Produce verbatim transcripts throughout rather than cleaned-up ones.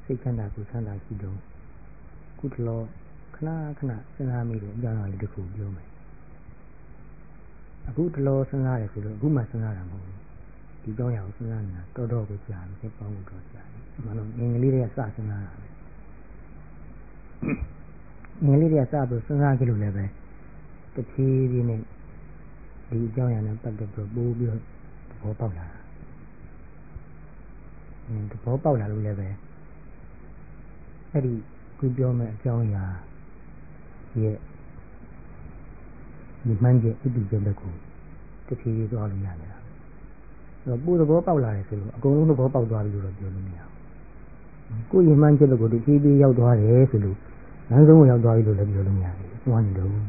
စိတ်ချမ်းသာကိုယ်ချမ်းသာရှိတော့ခုတလောခဏခဏစဉ်းစားမိတဲ့အကြောင်းအရာလေးတစ်ခုပြောမယ်အခုတလောစဉ်းစားရဆိုတော့အခုမှစဉ်းစားတာမဟုတ်ဘူးဒီအကြောင်းအရာကိုစဉ်းစားနေတာတော်တော်ကိုကြာပြီပေါင်းဖို့တော့ကြာပြီအမှန်တော့ငယ်ငယ်လေးတွေကစစဉ်းစားတာပဲငယ်လေးတွေကစပြီးစဉ်းစားကြလို့လည်းပဲတဖြည်းဖြည်းနဲ့ဒီအကြောင်းအရာနဲ့ပတ်သက်ပြီးပိုးပြီးသဘောပေါက်လာတာအင်းသဘောပေါက်လာလို့လည်းပဲအဲ့ဒီခုပြောမဲ့အကြောင်းအရာရဲ့ဒီမှန်ကျဥတည်ချက်တစ်ခုတဖြည်းဖြည်းသွားလို့ရနေတာအဲ့တော့ပိုးသဘောပေါက်လာတယ်ဆိုလို့အကုန်လုံးသဘောပေါက်သွားပြီလို့တော့ပြောလို့မရဘူးကိုယ်ရင်မှန်ချက်တစ်ခုတဖြည်းဖြည်းရောက်သွားတယ်ဆိုလို့နောက်ဆုံးရောက်သွားပြီလို့လည်းပြောလို့မရဘူး။သွားနေတော့အဲ့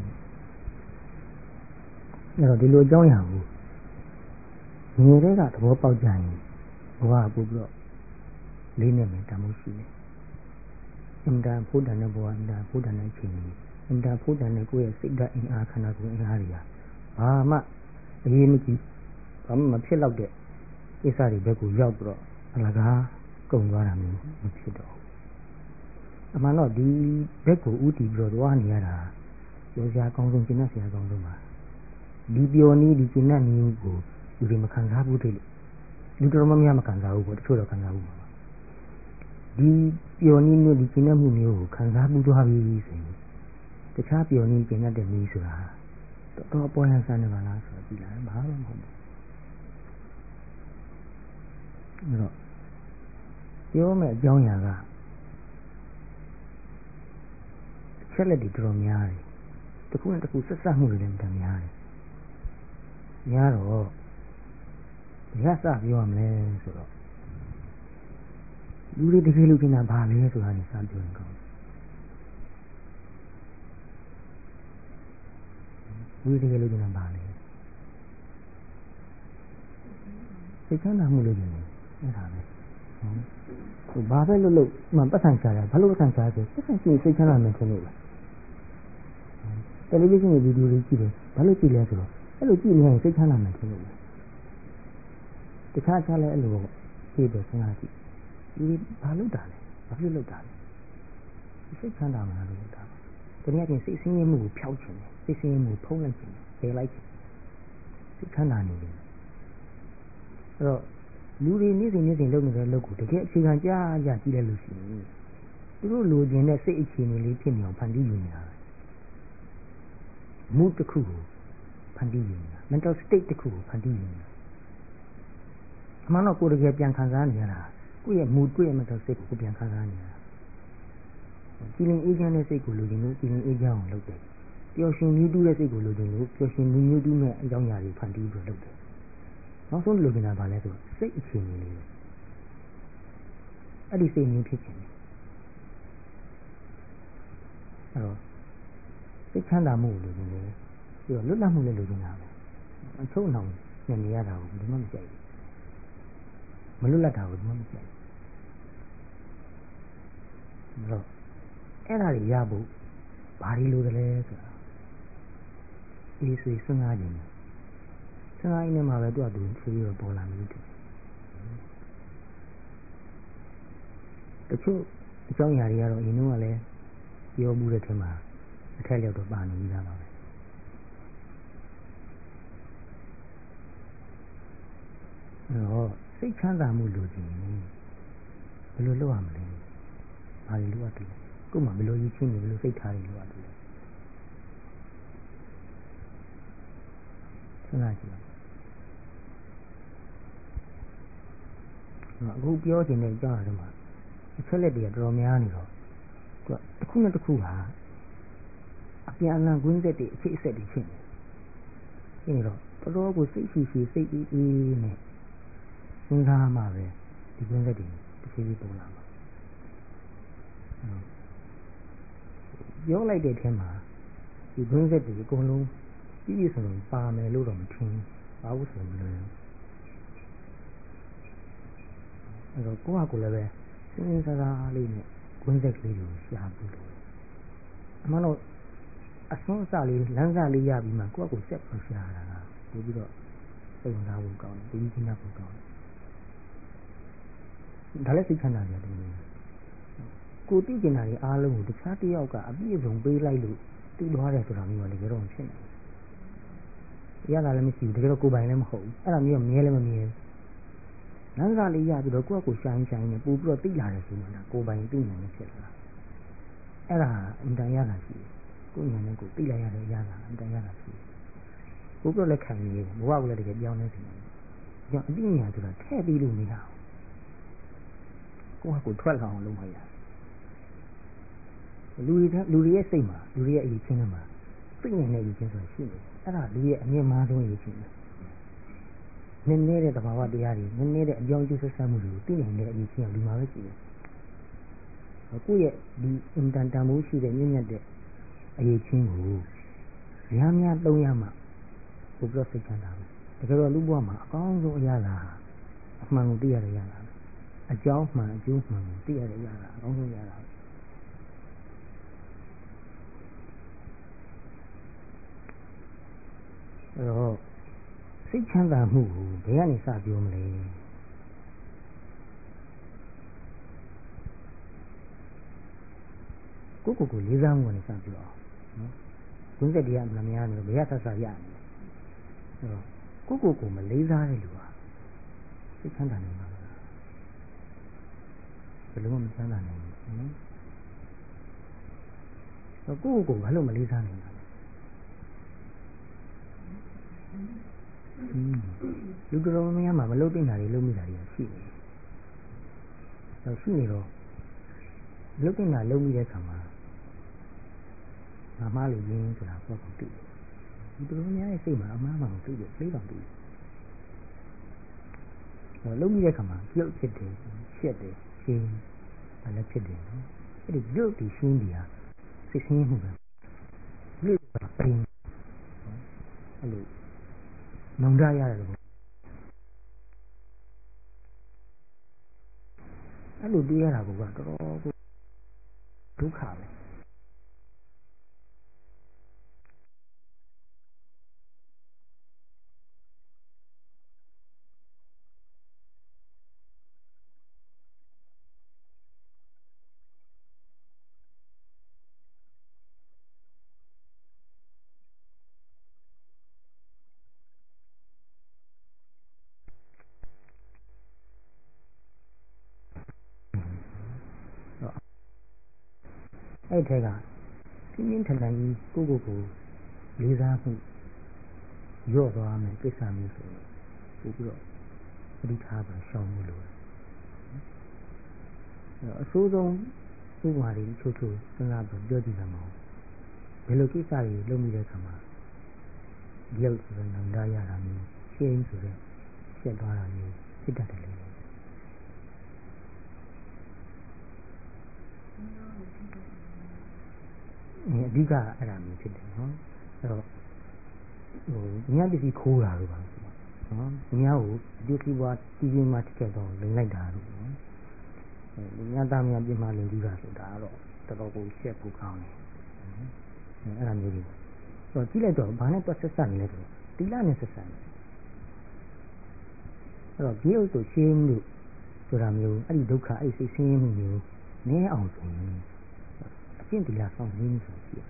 တော့ဒီလိုအကြောင်းအရာကိုငယ်တဲ့ကသဘောပေါက်ကြရင်ဘဝပို့ပြီးတော့လေးနဲ့မှတမှုရှိတယ်။အင်တာဖို့တန်တဲ့ဘဝအင်တာဖို့တန်တဲ့အချိန်ကြီးအင်တာဖို့တန်တဲ့ကိုယ့်ရဲ့စိတ်ဓာတ်အင်အားခန္ဓာကိုယ်အင်အားတွေကဘာမှအရေးမကြီးဘာမှမဖြစ်တော့တဲ့ကိစ္စတွေဘက်ကိုရောက်ပြီးတော့အလကားကုန်သွားတာမျိုးမဖြစ်တော့အမှန်တော့ဒီဘက်ကိုဥတည်ပြီးတော့သွားနေရတာပြောစရာကောင်းဆုံးကျင့်တတ်စရာကောင်းဆုံးပါဒီပြောနည်းဒီကျင့်တတ်နည်းကိုလူတွေမခံစားဘူးတည်းလူတော်များများမခံစားဘူးပေါ့တချို့တော့ခံစားဘူးပါဒီပြောနည်းမျိုးဒီကျင့်တတ်မှုမျိုးကိုခံစားမှုသွားပြီဆိုရင်တခြားပြောနည်းကျင့်တတ်တဲ့နည်းဆိုတာတော်တော်ပေါ်ရန်ဆန်းနေပါလားဆိုတော့ကြည့်လာတယ်ဘာမှမဟုတ်ဘူးအဲ့တော့ပြောမဲ့အကြောင်းအရာကဆက်လက်တွေတော်တော်များတယ်တစ်ခုနဲ့တစ်ခုဆက်စပ်မှုတွေလည်းတော်များတယ်များတော့ဒီကစပြောရမလဲဆိုတော့လူတွေတကယ်လို့ကျင်တာဘာလဲဆိုတာနဲ့စပြောရင်ကောင်းလူတွေတကယ်လို့ကျင်တာဘာလဲစိတ်ချမ်းသာမှုလို့ကျင်တယ်အဲ့ဒါပဲဟိုဘာပဲလို့လို့မှပတ်ဆံချတာဘာလို့ပတ်ဆံချလဲပတ်ဆံရှိစိတ်ချမ်းသာမယ်ထင်လို့လားတယ်လီဗီရှင်းရဲ့ဗီဒီယိုတွေကြည့်တယ်ဘာလို့ကြည့်လဲဆိုတော့အဲ့လိုကြည့်နေရင်စိတ်ချမ်းသာမယ်ထင်လို့လားတခြားခြားလဲအဲ့လိုကြည့်တယ်စဉ်းစားကြည့်ဒီဘာလို့တာလဲဘာဖြစ်လို့တာလဲစိတ်ချမ်းသာမှာလို့တာပါတနည်းအားဖြင့်စိတ်ဆင်းရဲမှုကိုဖျောက်ချင်တယ်စိတ်ဆင်းရဲမှုဖုံးလိုက်ချင်တယ်ပယ်လိုက်ချင်စိတ်ချမ်းသာနေတယ်အဲ့တော့လူတွေနေ့စဉ်နေ့စဉ်လုပ်နေတဲ့လုပ်ကိုတကယ်အခြေခံကြားကြကြည့်လိုက်လို့ရှိရင်သူတို့လိုချင်တဲ့စိတ်အခြေအနေလေးဖြစ်နေအောင်ဖန်တီးယူနေတာမှုတစ်ခုကိုဖန်တီးယူနေတာ mental state တစ်ခုကိုဖန်တီးယူနေတာအမှန်တော့ကိုယ်တကယ်ပြန်ခံစားနေရတာကိုယ့်ရဲ့ mood ကိုယ့်ရဲ့ mental state ကိုပြန်ခံစားနေရတာကြည်လင်အေးချမ်းတဲ့စိတ်ကိုလိုချင်လို့ကြည်လင်အေးချမ်းအောင်လုပ်တယ်ပျော်ရွှင်မြူးတူးတဲ့စိတ်ကိုလိုချင်လို့ပျော်ရွှင်မြူးတူးမဲ့အကြောင်းအရာတွေဖန်တီးပြီးလုပ်တယ်နောက်ဆုံးလိုချင်တာဘာလဲဆိုစိတ်အခြေအနေလေးအဲ့ဒီစိတ်မျိုးဖြစ်ချင်တယ်အဲ့တော့စိတ်ချမ်းသာမှုလိုချင်တယ်ပြီးတော့လွတ်လပ်မှုလည်းလိုချင်တာပဲအချုံအောင်နဲ့နေရတာကိုဘယ်သူမှမကြိုက်ဘူးမလွတ်လပ်တာကိုဘယ်သူမှမကြိုက်ဘူးအဲ့တော့အဲ့ဒါတွေရဖို့ဘာတွေလိုတယ်လဲဆိုတာအေးဆွေးစဉ်းစားကြည့်မယ်စဉ်းစားရင်းနဲ့မှပဲသူ့အတူဆွေးပြီးတော့ပေါ်လာမယ်လို့ထင်တယ်တချို့အကြောင်းအရာတွေကတော့အရင်ကလည်းပြောမှုတဲ့ထဲမှာအထက်လျောက်တော့ပါနေပြီးသားပါပဲအဲ့တော့စိတ်ချမ်းသာမှုလိုချင်ရင်ဘယ်လိုလုပ်ရမလဲဘာတွေလိုအပ်တယ်ကိုယ်မှဘယ်လိုရည်ချင်းနေဘယ်လိုစိတ်ထားရလိုအပ်တယ်စဉ်းစားကြည့်အခုပြောချင်တဲ့အကြောင်းအရာတွေမှာအချက်လက်တွေကတော်တော်များနေတော့သူကတစ်ခုနဲ့တစ်ခုဟာအပြန်အလှန်ကွင်းဆက်တွေအခြေအဆက်တွေဖြစ်နေနေတော့တော်တော်ကိုစိတ်ရှိရှိစိတ်အေးအေးနဲ့စဉ်းစားမှပဲဒီကွင်းဆက်တွေတစ်ဖြည်းဖြည်းပေါ်လာမှာပြောလိုက်တဲ့ထဲမှာဒီကွင်းဆက်တွေအကုန်လုံးပြည့်ပြည့်စုံစုံပါမယ်လို့တော့မထင်ဘူးပါဘူးဆိုရင်မလွယ်ဘူးအဲ့တော့ကိုယ့်ဟာကိုယ်လည်းပဲစဉ်းစဉ်းစားစားလေးနဲ့ကွင်းဆက်ကလေးကိုရှာပြီးလို့အမှန်တော့အဆုံးအစလေးလမ်းစလေးရပြီးမှကိုယ့်ဟာကိုယ်ဆက်ပြီးရှာတာကပို့ပြီးတော့စိတ်ဝင်စားဖို့ကောင်းတယ်ပို့ပြီးကျဉ်းဖို့ကောင်းတယ်ဒါလည်းစိတ်ချမ်းသာကြတယ်ကိုသိကျင်တာတွေအားလုံးကိုတခြားတစ်ယောက်ကအပြည့်အစုံပေးလိုက်လို့သိသွားတယ်ဆိုတာမျိုးကတကယ်တော့မဖြစ်နိုင်ဘူးရတာလည်းမရှိဘူးတကယ်တော့ကိုယ်ပိုင်လည်းမဟုတ်ဘူးအဲ့ဒါမျိုးကမြဲလည်းမမြဲဘူးလမ်းစာလေးရပြီးတော့ကိုယ့်အကိုရှာရင်ရှာရင်ပို့ပြီးတော့သိလာတယ်ဆိုမှဒါကိုယ်ပိုင်သိနိုင်နေဖြစ်လာအဲ့ဒါအင်တန်ရတာရှိတယ်ကိုယ်ဉာဏ်နဲ့ကိုယ်သိလိုက်ရတဲ့အရာကအင်တန်ရတာရှိတယ်ကိုယ်ပြလက်ခံနေတယ်ဘဝကလည်းတကယ်ပြောင်းနေတယ်ကြောင့်အသိဉာဏ်ဆိုတာထည့်ပြီးလို့မရဘူးကိုယ့်အကိုထွက်လာအောင်လုပ်မှရတယ်လူတွေလူတွေရဲ့စိတ်မှာလူတွေရဲ့အရေးချင်းတွေမှာသိနိုင်တဲ့အရေးချင်းဆိုတာရှိနေတယ်အဲ့ဒါလူရဲ့အမြင့်မားဆုံးအရေးချင်းနည်းနည်းတဲ့သဘာဝတရားတွေနည်းနည်းတဲ့အကြောင်းကျိုးဆက်ဆက်မှုတွေကိုသိနိုင်တဲ့အရေးချင်းကလူမှာပဲရှိတယ်ကိုယ့်ရဲ့ဒီအင်တန်တန်မိုးရှိတဲ့မြင့်မြတ်တဲ့အရေးချင်းကိုများများသုံးရမှကိုယ်ပြစိတ်ချမ်းသာတယ်တကယ်တော့လူဘဝမှာအကောင်းဆုံးအရာလားအမှန်ကိုသိရတဲ့ရတာအကြောင်းမှန်အကျိုးမှန်ကိုသိရတဲ့ရတာအကောင်းဆုံးရတာအဲ့တော့စိတ်ချမ်းသာမှုကိုဘယ်ကနေစပြောမလဲကိုယ့်ကိုယ်ကိုလေးစားမှုကနေစပြောအောင်နော်ကွင်းဆက်တရားမှန်များလို့ဘယ်ရဆက်ဆက်ရနေလဲအဲ့တော့ကိုယ့်ကိုယ်ကိုမလေးစားတဲ့လူဟာစိတ်ချမ်းသာနိုင်မှာဘယ်လိုမှမချမ်းသာနိုင်ဘူးနော်အဲ့ကိုယ့်ကိုယ်ကိုဘာလို့မလေးစားနိုင်လဲလူတော်တော်များများမှာမလုပ်တဲ့နေရာတွေလုပ်မိတာတွေရှိတယ်။အဲရှိနေတော့လုပ်တဲ့နေရာလုပ်မိတဲ့အခါမှာငါမှားလို့ရင်းဆိုတာပေါ့ကိုသိတယ်။လူတော်တော်များရဲ့စိတ်မှာအမှားမှန်ကိုသိတယ်သိတော့သိတယ်။အဲလုပ်မိတဲ့အခါမှာပြုတ်ဖြစ်တယ်ရှက်တယ်ရှင်းဘာလဲဖြစ်တယ်နော်။အဲ့ဒီပြုတ်ပြီးရှင်းပြီးဟာစိတ်ဆင်းရဲမှုပဲ။ပြုတ်တာပင်အဲ့လိုနှုံရရတယ်လို့အဲ့လိုတွေးရတာကတော်တော်ကိုဒုက္ခပဲအဲ့ထဲကပြင်းပြင်းထန်ထန်ကြီးကိုကိုကိုလေးစားမှုရော့သွားမယ်ကိစ္စမျိုးဆိုတော့ပို့ပြီးတော့ပဋိထားပဲရှောင်မှုလို့အဆိုးဆုံးဥပမာတွေချို့ချို့စဉ်းစားပြီးပြောကြည့်ကြမှာဘယ်လိုကိစ္စတွေလုပ်မိတဲ့အခါမှာရုပ်ဆိုတဲ့နန္ဒရတာမျိုးရှင်းဆိုတဲ့ရှက်သွားတာမျိုးဖြစ်တတ်တယ်လေအဓိကအဲ့ဒါမျိုးဖြစ်တယ်နော်အဲ့တော့ဟိုညပစ္စည်းခိုးတာလို့ပါနော်ညကိုဒီစီဘွားတီးပြီးမှတစ်ချက်တော့လိမ်လိုက်တာလို့နော်အဲညသားများပြင်းမှလိမ်ပြီးတာဆိုတာတော့တော်တော်ကိုရှက်ဖို့ကောင်းတယ်အဲ့ဒါမျိုးတွေဆိုတော့ကြည့်လိုက်တော့ဘာနဲ့တွက်ဆက်ဆက်နေလဲဆိုတော့တိလနဲ့ဆက်ဆက်နေအဲ့တော့ဒီဥစ္စာရှင်းလို့ဆိုတာမျိုးအဲ့ဒီဒုက္ခအဲ့စိတ်ဆင်းရဲမှုမျိုးနည်းအောင်ဆိုရင်အကျင့်တိလဆောင်ရင်းဆိုကြည့်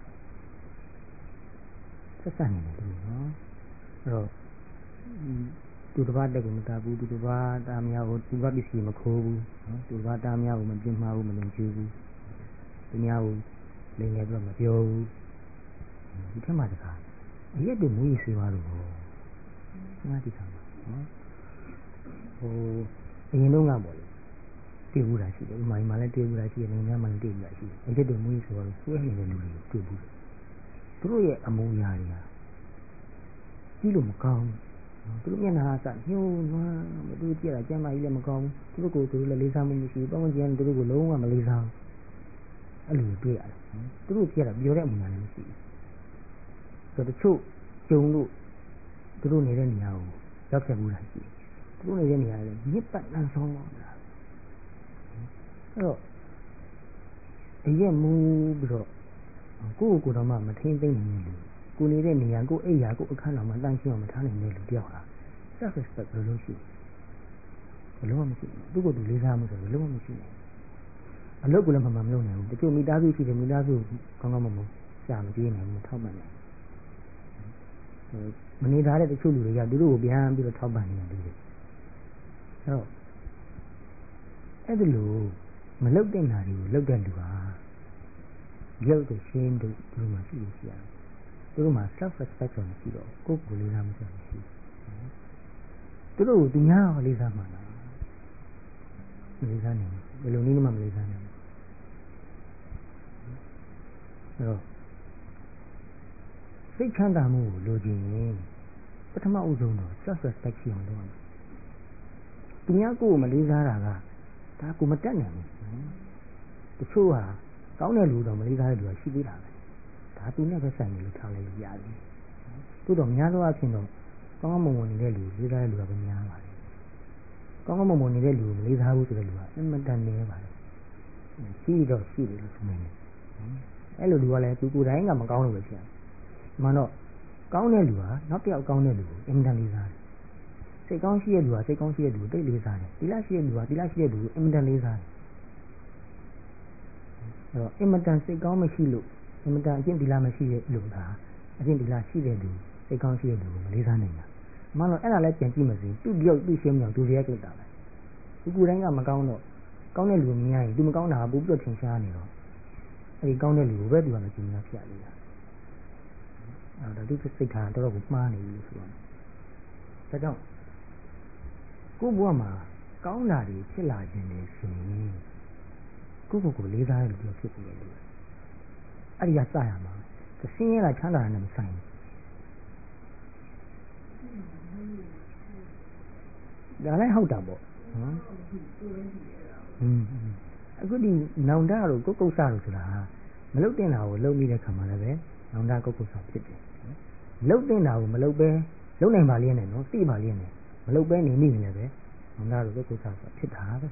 ဆက်ဆက်နေတယ်နော်အဲ့တော့သူတစ်ပါးတက်ကိုမတားဘူးသူတစ်ပါးတားများကိုသူတစ်ပါးပစ္စည်းမခိုးဘူးနော်သူတစ်ပါးတားများကိုမပြင်းမှားဘူးမလုံကျူးဘူးသူများကိုလိမ်လည်ပြီးတော့မပြောဘူးဒီထက်မှတကားအရက်တွေမွေးစေပါလို့ဟောငါတိထားမှာနော်ဟိုအရင်တော့ငါပေါ့လေတွေ့ဘူးတာရှိတယ်ဥမာကြီးမှလည်းတွေ့ဘူးတာရှိတယ်နိုင်ငံမှလည်းတွေ့ဘူးတာရှိတယ်အရက်တွေမွေးစေပါလို့ဆွဲနေတဲ့လူတွေကိုတွေ့ဘူးတယ်သူတို့ရဲ့အမူအရာတွေကကြည့်လို့မကောင်းဘူးသူတို့မျက်နှာအစညှိုးနွမ်းမသူကြည့်ရတာကျမ်းမာကြီးလည်းမကောင်းဘူးသူတို့ကိုယ်သူတို့လည်းလေးစားမှုမရှိဘူးပတ်ဝန်းကျင်ကသူတို့ကိုလုံးဝမလေးစားဘူးအဲ့လိုတွေ့ရတယ်သူတို့ကြည့်ရတာပြောတဲ့အမူအရာလည်းမရှိဘူးဆိုတော့တချို့ကျုံလို့သူတို့နေတဲ့နေရာကိုရောက်ခဲ့မှုလားရှိတယ်သူတို့နေတဲ့နေရာလည်းမြစ်ပတ်လန်းဆောင်တော့တာအဲ့တော့အရက်မူးပြီးတော့ကိုယ့်ကိုယ်တော်မှမထိမ့်သိမ့်နိုင်ဘူးကိုနေတဲ့နေရာကိုအိပ်ရာကိုအခန်းတော်မှာတန်းရှင်းအောင်မထားနိုင်တဲ့လူတယောက်ဟာ self respect ဘယ်လိုရှိဘယ်လိုမှမရှိဘူးသူ့ကိုယ်သူလေးစားမှုဆိုဘယ်လိုမှမရှိဘူးအလုပ်ကလည်းမမှန်မလုပ်နိုင်ဘူးတချို့မိသားစုရှိတယ်မိသားစုကောင်းကောင်းမမရှာမကြည့်နိုင်ဘူးထောက်ပံ့တယ်မနေသားတဲ့တချို့လူတွေကသူတို့ကိုပြန်ပြီးတော့ထောက်ပံ့နေတယ်အဲ့တော့အဲ့ဒီလိုမလုပ်တဲ့နာတွေကိုလုပ်တဲ့လူဟာရုပ်တို့ရှင်းတို့ဒီမှာရှိလို့ရှိရတယ်သူတို့မှာ self respect ဆိုတာမရှိတော့ကိုယ့်ကိုယ်လေးစားမှုဆိုတာမရှိသူတို့ကိုသူများကလေးစားမှာလားမလေးစားနိုင်ဘူးဘယ်လိုနည်းမှမလေးစားနိုင်ဘူးအဲ့တော့စိတ်ချမ်းသာမှုကိုလိုချင်ရင်ပထမအဦးဆုံးတော့ self respect ရှိအောင်လုပ်ရမယ်သူများကိုယ်ကိုမလေးစားတာကဒါကိုမတတ်နိုင်ဘူးတချို့ဟာကောင်းတဲ့လူတော့မလေးစားတဲ့လူကရှိသေးတာပဲဒါသူနဲ့ပဲဆိုင်နေလို့ထားလိုက်ရတယ်သို့တော့များသောအားဖြင့်တော့ကောင်းကောင်းမွန်မွန်နေတဲ့လူလေးစားတဲ့လူကပဲများပါတယ်ကောင်းကောင်းမွန်မွန်နေတဲ့လူကိုမလေးစားဘူးဆိုတဲ့လူကအင်မတန်နည်းပါတယ်ရှိတော့ရှိတယ်လို့ဆိုနေတယ်အဲ့လိုလူကလည်းသူကိုယ်တိုင်ကမကောင်းလို့ပဲဖြစ်တယ်မှန်တော့ကောင်းတဲ့လူဟာနောက်တစ်ယောက်ကောင်းတဲ့လူကိုအင်မတန်လေးစားတယ်စိတ်ကောင်းရှိတဲ့လူဟာစိတ်ကောင်းရှိတဲ့လူကိုသိလေးစားတယ်သီလရှိတဲ့လူဟာသီလရှိတဲ့လူကိုအင်မတန်လေးစားတယ်အဲ့တော့အင်မတန်စိတ်ကောင်းမရှိလို့အင်မတန်အကျင့်သီလမရှိတဲ့လူကအကျင့်သီလရှိတဲ့လူစိတ်ကောင်းရှိတဲ့လူကိုမလေးစားနိုင်တာမှန်တော့အဲ့ဒါလည်းပြန်ကြည့်မစီသူ့ပြုတ်သူ့ရှင်းမြောင်သူရဲ့ကိစ္စပဲသူကိုယ်တိုင်ကမကောင်းတော့ကောင်းတဲ့လူမြင်ရရင်သူမကောင်းတာပို့ပြီးတော့ထင်ရှားနေတော့အဲ့ဒီကောင်းတဲ့လူကိုပဲသူကမကြည့်နေတာဖြစ်နေတာအဲ့ဒါသူစိတ်ထားတော်တော်ကိုမှားနေပြီဆိုတော့ဒါကြောင့်ကိုယ့်ဘဝမှာကောင်းတာတွေဖြစ်လာခြင်းလေဆိုရင်ကိုယ့်ကိုယ်ကိုလေးစားတဲ့လူတွေဖြစ်ပြီးလို့အဲ့ဒီကစရမှာဆင်းရဲတာချမ်းသာတာနဲ့မဆိုင်ဘူးဒါလည်းဟုတ်တာပေါ့နော်อืมအခုဒီနောင်တတို့ကုတ်ကုတ်ဆတို့ဆိုတာမလုတ်တင်တာကိုလုံပြီးတဲ့ခါမှလည်းပဲနောင်တကုတ်ကုတ်ဆဖြစ်တယ်လုတ်တင်တာကိုမလုတ်ပဲလုံနိုင်ပါလျက်နဲ့နော်သိပါလျက်နဲ့မလုတ်ပဲနေမိနေလည်းပဲနောင်တတို့ကုတ်ကုတ်ဆဆိုဖြစ်တာပဲ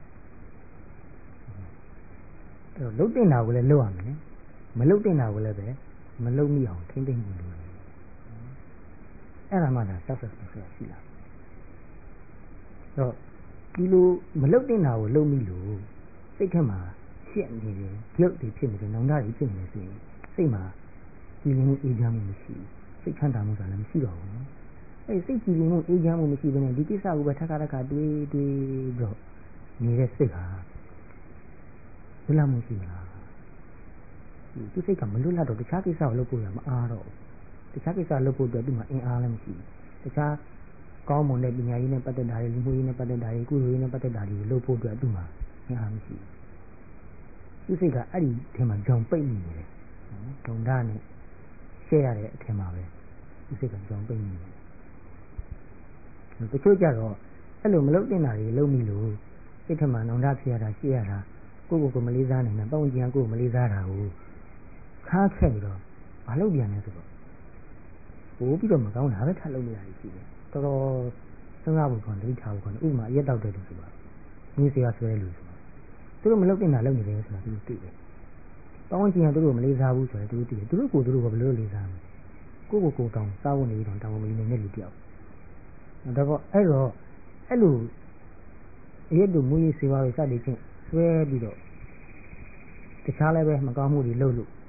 အဲ့တော့လုတ်တင်တာကိုလည်းလုံရမယ်မလုတ်တင်တာကိုလည်းပဲမလုတ်မိအောင်ထိမ့်သိမ့်မှုလို့အဲ့ဒါမှသာ success ဆိုတာရှိလာအဲ့တော့ဒီလိုမလုတ်တင်တာကိုလုံမိလို့စိတ်ထဲမှာရှက်နေတယ်guilt တွေဖြစ်နေတယ်နောင်တတွေဖြစ်နေတယ်ဆိုရင်စိတ်မှာကြည်လင်မှုအေးချမ်းမှုမရှိဘူးစိတ်ချမ်းသာမှုဆိုတာလည်းမရှိတော့ဘူးအဲ့စိတ်ကြည်လင်မှုအေးချမ်းမှုမရှိဘဲနဲ့ဒီကိစ္စကိုပဲထပ်ခါထပ်ခါတွေးတွေးပြီးတော့နေတဲ့စိတ်ဟာလွတ်လပ်မှုရှိလားဒီစိတ်ကမလွတ်လပ်တော့တခြားကိစ္စကိုလုပ်ဖို့ရမအားတော့တခြားကိစ္စလုပ်ဖို့အတွက်ဒီမှာအင်အားလည်းမရှိဘူးတခြားကောင်းမွန်တဲ့ပညာရေးနဲ့ပတ်သက်တာတွေလူမှုရေးနဲ့ပတ်သက်တာတွေကုသိုလ်ရေးနဲ့ပတ်သက်တာတွေလုပ်ဖို့အတွက်ဒီမှာအင်အားမရှိဘူးဒီစိတ်ကအဲ့ဒီထဲမှာကြောင်ပိတ်နေတယ်နော်ဒုံဒနဲ့ရှက်ရတဲ့အထင်မှာပဲဒီစိတ်ကကြောင်ပိတ်နေတယ်တချို့ကြတော့အဲ့လိုမလုပ်တင်တာတွေလုပ်မိလို့စိတ်ထဲမှာနောင်တဖြစ်ရတာရှက်ရတာကိုယ့်ကိုယ်ကိုမလေးစားနိုင်တာပတ်ဝန်းကျင်ကကိုယ်ကိုမလေးစားတာကိုခါခက်ပြီးတော့မလုပ်ပြန်လဲဆိုတော့ဟိုပြီးတော့မကောင်းတာပဲထပ်လုပ်နေရတယ်ရှိတယ်တော်တော်စဉ်းစားဖို့ကောင်းဒိဋ္ဌာဖို့ကောင်းဥပမာရက်တောက်တဲ့လူဆိုတာငွေစရာဆွဲတဲ့လူဆိုတာသူတို့မလုပ်တင်တာလုပ်နေတယ်ဆိုတာသူတို့သိတယ်ပတ်ဝန်းကျင်ကသူတို့မလေးစားဘူးဆိုတော့သူတို့သိတယ်သူတို့ကိုသူတို့ကဘယ်လိုလေးစားမလဲကိုယ့်ကိုယ်ကိုတောင်းစားဖို့နေပြီးတော့တောင်းမနေနဲ့လူတယောက်ဒါတော့အဲ့တော့အဲ့လိုရက်တို့မူရေးစေဝါတွေစသည်ဖြင့်ဆွဲပြီးတော့တခြားလည်းပဲမကောင်းမှုတွေလုပ်လို့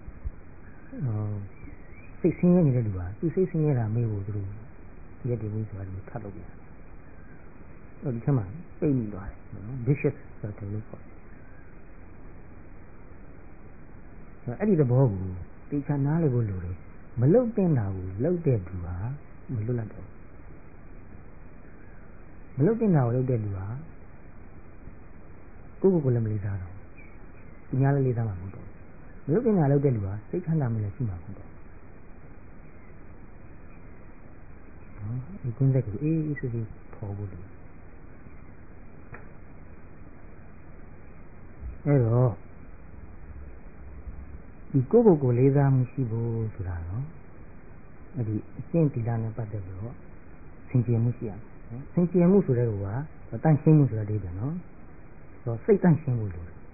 စိတ်ဆင်းရဲနေတဲ့လူဟာသူစိတ်ဆင်းရဲတာမေးဖို့သူတို့ရက်တွေဘူးဆိုတာကိုထပ်လုပ်ပြန်တယ်ဒီချက်မှာပိတ်မိသွားတယ်နော် vicious circle လို့ခေါ်တယ်အဲ့ဒီသဘောကိုတေချာနားလည်ဖို့လိုတယ်မလုတ်တင်တာကိုလုတ်တဲ့လူဟာမလွတ်လပ်တော့မလုတ်တင်တာကိုလုတ်တဲ့လူဟာကိုယ့်ကိုယ်ကိုလည်းမလေးစားတော့သူများလည်းလေးစားမှာမဟုတ်တော့မလုတ်တင်တာလုတ်တဲ့လူဟာစိတ်ချမ်းသာမှုလည်းရှိမှာမဟုတ်တော့ဒီကွန်းဆက်ကိုအေးအေးဆေးဆေးပေါ်ဖို့လိုအဲ့တော့ဒီကိုယ့်ကိုယ်ကိုလေးစားမှုရှိဖို့ဆိုတာတော့အဲ့ဒီအကျင့်သီလနဲ့ပတ်သက်ပြီးတော့စင်ကြယ်မှုရှိရမယ်စင်ကြယ်မှုဆိုတဲ့ကောတန့်ရှင်းမှုဆိုတဲ့အိဗယ်နော်ဆိုတော့စိတ်တန့်ရှင်းဖို့လိုတယ်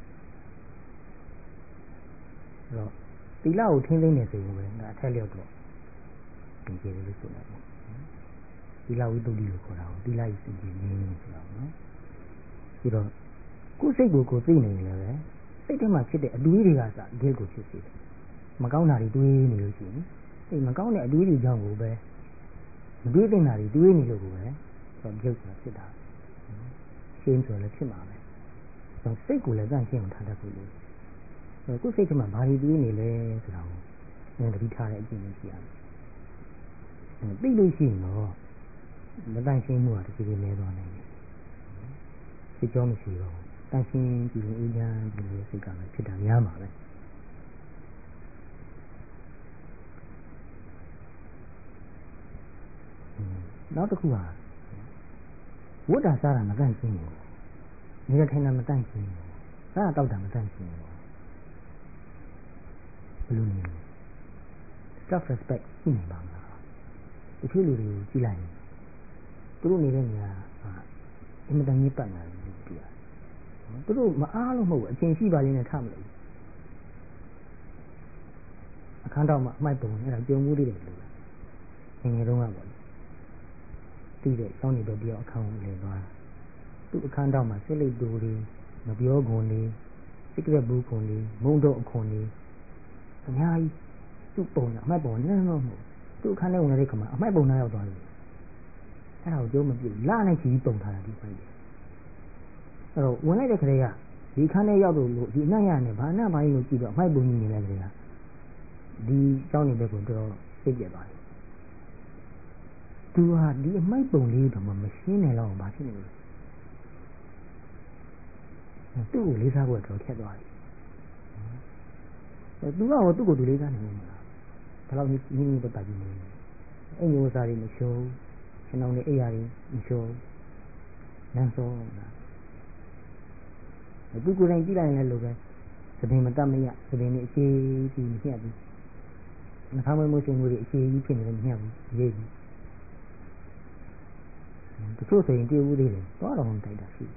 အဲ့တော့သီလကိုထိန်းသိမ်းနေဆိုရင်ပဲဒါအထက်လျောက်တော့စင်ကြယ်တယ်လို့ဆိုနိုင်တယ်သီလဝိတ္တုလို့ခေါ်တာကိုသီလဤစင်ကြယ်ခြင်းဆိုတာနော်ပြီးတော့ကိုယ်စိတ်ကိုကိုယ်သိနေတယ်ပဲစိတ်ထဲမှာဖြစ်တဲ့အတွေးတွေကစအကျိုးကိုဖြစ်စေတယ်မကောင်းတာတွေတွေးနေလို့ရှိရင်အဲ့မကောင်းတဲ့အတွေးတွေကြောင့်ကိုပဲမတွေးတဲ့နာတွေတွေးနေလို့ကိုပဲဆိုတော့ပြုတ်ဆိုတာဖြစ်တာရှင်းဆိုလည်းဖြစ်မှာပဲဆိုတော့စိတ်ကိုလည်းတန့်ရှင်းအောင်ထားတတ်ဖို့လို့ဆိုတော့ကိုယ်စိတ်ထဲမှာဘာတွေတွေးနေလဲဆိုတာကိုနည်းတတိထားတဲ့အကျင့်လေးရှိရမယ်သိလို့ရှိရင်တော့မတန့်ရှင်းမှုကတကယ်ကြီးလဲသွားနိုင်တယ်စိတ်ကြောမရှိတော့တန့်ရှင်းကြည့်ရင်အေးချမ်းကြည့်လို့စိတ်ကလည်းဖြစ်တာများမှာပဲနောက်တစ်ခုဟာဝိတ္တစားတာမတန့်ရှင်းဘူးနေထိုင်တာမတန့်ရှင်းဘူးစားတောက်တာမတန့်ရှင်းဘူးဘယ်လိုလဲ self respect ရှိနေပါမလားတချို့လူတွေကိုကြည့်လိုက်ရင်သူတို့နေတဲ့နေရာအင်မတန်ကြီးပတ်နေတယ်လို့ပြောရတယ်သူတို့မအားလို့မဟုတ်ဘူးအချင်းရှိပါလိမ့်နဲ့ထားမလို့အခန်းတော့မှအမိုက်ပုံအဲ့ဒါကြုံမှုတွေတယ်လို့ငငယ်တုန်းကပေါ့တည်တဲ့ကျောင်းနေတော့တယောက်အခန်းကိုလဲသွားသူ့အခန်းတော့မှစစ်လိတ်တူတွေမပြောခွန်တွေစိတ်ကရက်ဘူးခွန်တွေမုံတော့အခွန်တွေအများကြီးသူ့ပုံကအမိုက်ပုံနည်းနည်းမဟုတ်သူ့အခန်းထဲဝင်တဲ့ခါမှာအမိုက်ပုံနားရောက်သွားတယ်အဲ့ဒါကိုကြိုးမပြည့်လာနိုင်ချီပုံထားတာဒီပိုက်တယ်အဲ့တော့ဝင်လိုက်တဲ့ခရေကဒီခန်းထဲရောက်လို့ဒီအနက်ရနဲ့ဘာနဲ့ဘာလို့ကြည့်တော့အမိုက်ပုံကြီးနေလိုက်ကြတာဒီကျောင်းနေတဲ့ကိုတော့စိတ်ပြက်သွားတယ်သူဟာဒီအမိုက်ပုံလေးတော့မရှင်းနိုင်တော့ဘာဖြစ်နေလဲသူ့ကိုလေးစားဖို့တော့ခက်သွားတယ်သူကဟိုသူ့ကိုသူလေးစားနေမှာဒါတော့နင်းနင်းပတ်ပတ်ကြီးနေအဲ့မျိုးစားတွေမရှုံးကျွန်တော်လည်းအဲ့ရည်မရှုံးလမ်းဆုံးတာသူကိုယ်တိုင်ကြည့်လိုက်ရင်လည်းလိုပဲသဘင်မတတ်မရသဘင်နဲ့အခြေကြီးမညှက်ဘူးနှာခေါင်းမွေးမွေးစင်မှုတွေအခြေကြီးဖြစ်နေတယ်မညှက်ဘူးရေးဘူးတချို့ဆိုရင်တည်ဦးသေးတယ်တော့တော့တိုက်တာရှိ